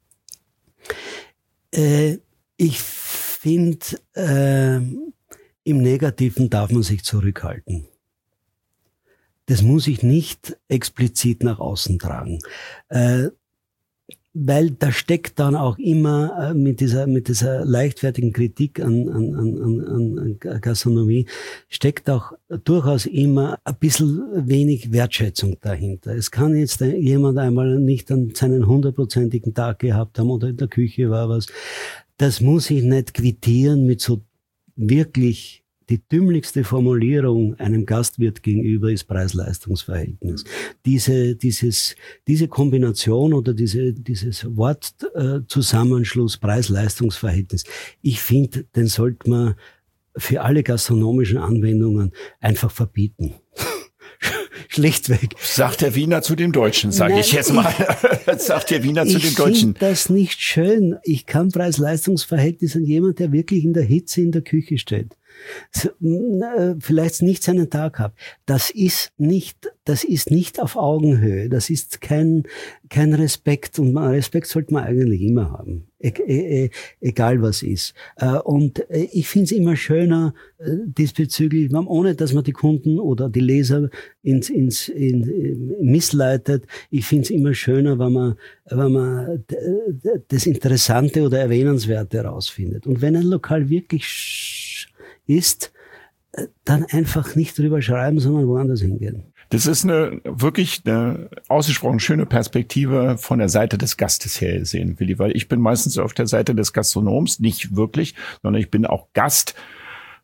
Äh, ich finde, äh, im Negativen darf man sich zurückhalten. Das muss ich nicht explizit nach außen tragen. Äh, weil da steckt dann auch immer äh, mit dieser mit dieser leichtfertigen Kritik an, an, an, an Gastronomie, steckt auch durchaus immer ein bisschen wenig Wertschätzung dahinter. Es kann jetzt jemand einmal nicht an seinen hundertprozentigen Tag gehabt haben oder in der Küche war was. Das muss ich nicht quittieren mit so wirklich. Die dümmlichste Formulierung einem Gastwirt gegenüber ist Preis-Leistungs-Verhältnis. Diese, dieses, diese Kombination oder diese, dieses Wortzusammenschluss Preis-Leistungs-Verhältnis, ich finde, den sollte man für alle gastronomischen Anwendungen einfach verbieten. Schlichtweg. Sagt der Wiener zu dem Deutschen, sage ich jetzt mal. Sagt der Wiener zu dem Deutschen. Ich finde das nicht schön. Ich kann Preis-Leistungs-Verhältnis an jemand, der wirklich in der Hitze in der Küche steht, vielleicht nicht seinen Tag hat. Das ist nicht, das ist nicht auf Augenhöhe. Das ist kein, kein Respekt. Und Respekt sollte man eigentlich immer haben. E- e- egal was ist. Und ich finde es immer schöner, diesbezüglich, ohne dass man die Kunden oder die Leser ins, ins, in, missleitet. Ich finde es immer schöner, wenn man, wenn man das Interessante oder Erwähnenswerte herausfindet. Und wenn ein Lokal wirklich ist, dann einfach nicht drüber schreiben, sondern woanders hingehen. Das ist eine wirklich eine ausgesprochen schöne Perspektive von der Seite des Gastes her gesehen, Willi, weil ich bin meistens auf der Seite des Gastronoms, nicht wirklich, sondern ich bin auch Gast.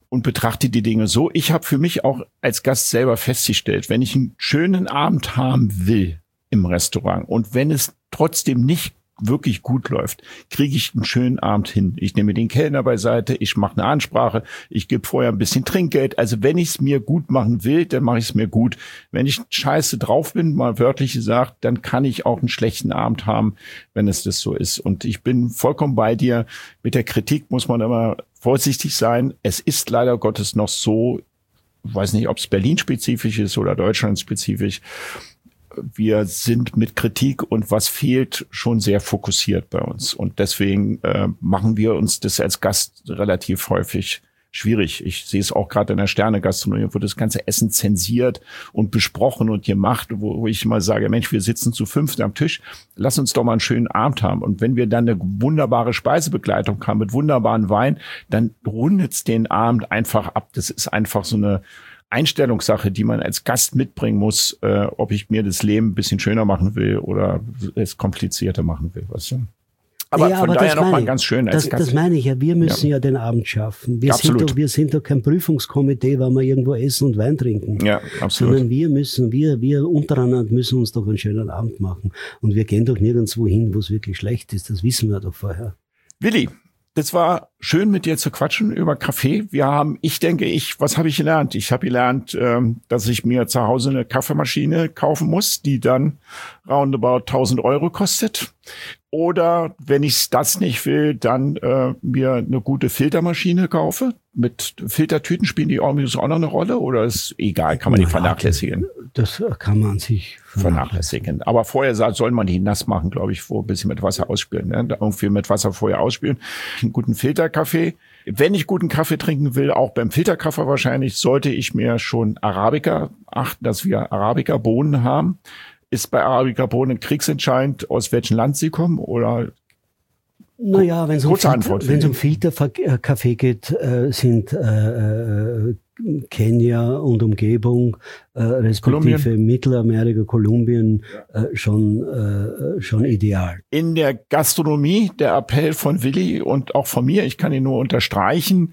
und betrachte die Dinge so. Ich habe für mich auch als Gast selber festgestellt, wenn ich einen schönen Abend haben will im Restaurant und wenn es trotzdem nicht wirklich gut läuft, kriege ich einen schönen Abend hin. Ich nehme den Kellner beiseite, ich mache eine Ansprache, ich gebe vorher ein bisschen Trinkgeld. Also wenn ich es mir gut machen will, dann mache ich es mir gut. Wenn ich scheiße drauf bin, mal wörtlich gesagt, dann kann ich auch einen schlechten Abend haben, wenn es das so ist. Und ich bin vollkommen bei dir. Mit der Kritik muss man immer vorsichtig sein. Es ist leider Gottes noch so, ich weiß nicht, ob es Berlin-spezifisch ist oder Deutschland-spezifisch. Wir sind mit Kritik und was fehlt schon sehr fokussiert bei uns. Und deswegen äh, machen wir uns das als Gast relativ häufig schwierig. Ich sehe es auch gerade in der Sterne-Gastronomie, wo das ganze Essen zensiert und besprochen und gemacht, wo, wo ich immer sage, Mensch, wir sitzen zu fünft am Tisch, lass uns doch mal einen schönen Abend haben. Und wenn wir dann eine wunderbare Speisebegleitung haben mit wunderbaren Wein, dann rundet's den Abend einfach ab. Das ist einfach so eine Einstellungssache, die man als Gast mitbringen muss, äh, ob ich mir das Leben ein bisschen schöner machen will oder es komplizierter machen will. Weißt du? Aber ja, von aber daher nochmal ganz schön. Als das, Gast. das meine ich ja, wir müssen ja, ja den Abend schaffen. Wir sind, doch, wir sind doch kein Prüfungskomitee, weil wir irgendwo essen und Wein trinken. Ja, absolut. Sondern wir müssen, wir, wir untereinander müssen uns doch einen schönen Abend machen. Und wir gehen doch nirgendwo hin, wo es wirklich schlecht ist. Das wissen wir doch vorher. Willi, das war schön, mit dir zu quatschen über Kaffee. Wir haben, ich denke, ich, was habe ich gelernt? Ich habe gelernt, ähm, dass ich mir zu Hause eine Kaffeemaschine kaufen muss, die dann roundabout tausend Euro kostet. Oder wenn ich das nicht will, dann äh, mir eine gute Filtermaschine kaufe. Mit Filtertüten spielen die auch noch eine Rolle oder ist egal, kann man die Na, vernachlässigen? Das kann man sich vernachlässigen. Aber vorher soll man die nass machen, glaube ich, wo ein bisschen mit Wasser ausspülen. Ne? Irgendwie mit Wasser vorher ausspülen. Einen guten Filterkaffee. Wenn ich guten Kaffee trinken will, auch beim Filterkaffee wahrscheinlich, sollte ich mir schon Arabica achten, dass wir Arabica-Bohnen haben. Ist bei Arabica-Bohnen kriegsentscheidend, aus welchem Land sie kommen oder? Naja, wenn es um, Filter, um Filterkaffee geht, äh, sind äh, Kenia und Umgebung, äh, respektive Kolumbien. Mittelamerika, Kolumbien, ja. äh, schon, äh, schon ideal. In der Gastronomie, der Appell von Willi und auch von mir, ich kann ihn nur unterstreichen,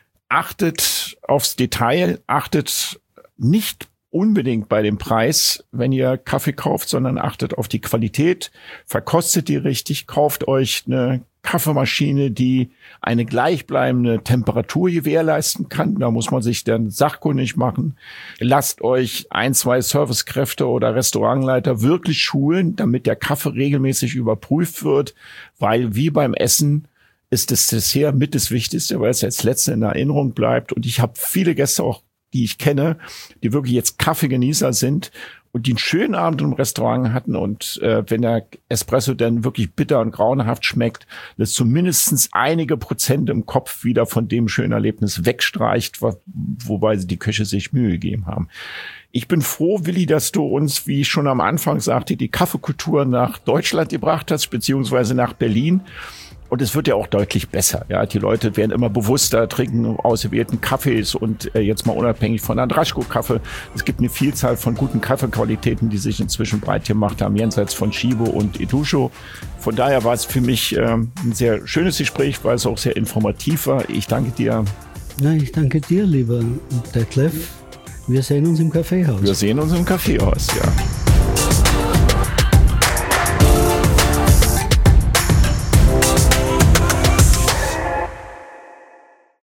achtet aufs Detail, achtet nicht unbedingt bei dem Preis, wenn ihr Kaffee kauft, sondern achtet auf die Qualität, verkostet die richtig, kauft euch eine Kaffeemaschine, die eine gleichbleibende Temperatur gewährleisten kann. Da muss man sich dann sachkundig machen. Lasst euch ein, zwei Servicekräfte oder Restaurantleiter wirklich schulen, damit der Kaffee regelmäßig überprüft wird, weil wie beim Essen ist das Dessert mit das Wichtigste, weil es als Letzte in Erinnerung bleibt. Und ich habe viele Gäste auch, die ich kenne, die wirklich jetzt Kaffeegenießer sind und die einen schönen Abend im Restaurant hatten und äh, wenn der Espresso dann wirklich bitter und grauenhaft schmeckt, dass zumindest einige Prozent im Kopf wieder von dem schönen Erlebnis wegstreicht, wo, wobei die Köche sich Mühe gegeben haben. Ich bin froh, Willi, dass du uns, wie ich schon am Anfang sagte, die Kaffeekultur nach Deutschland gebracht hast, beziehungsweise nach Berlin. Und es wird ja auch deutlich besser. Ja, die Leute werden immer bewusster, trinken ausgewählten Kaffees und äh, jetzt mal unabhängig von Andraschko-Kaffee. Es gibt eine Vielzahl von guten Kaffeequalitäten, die sich inzwischen breit gemacht haben, jenseits von Chibo und Edusho. Von daher war es für mich äh, ein sehr schönes Gespräch, weil es auch sehr informativ war. Ich danke dir. Ja, ich danke dir, lieber Detlef. Wir sehen uns im Kaffeehaus. Wir sehen uns im Kaffeehaus, ja.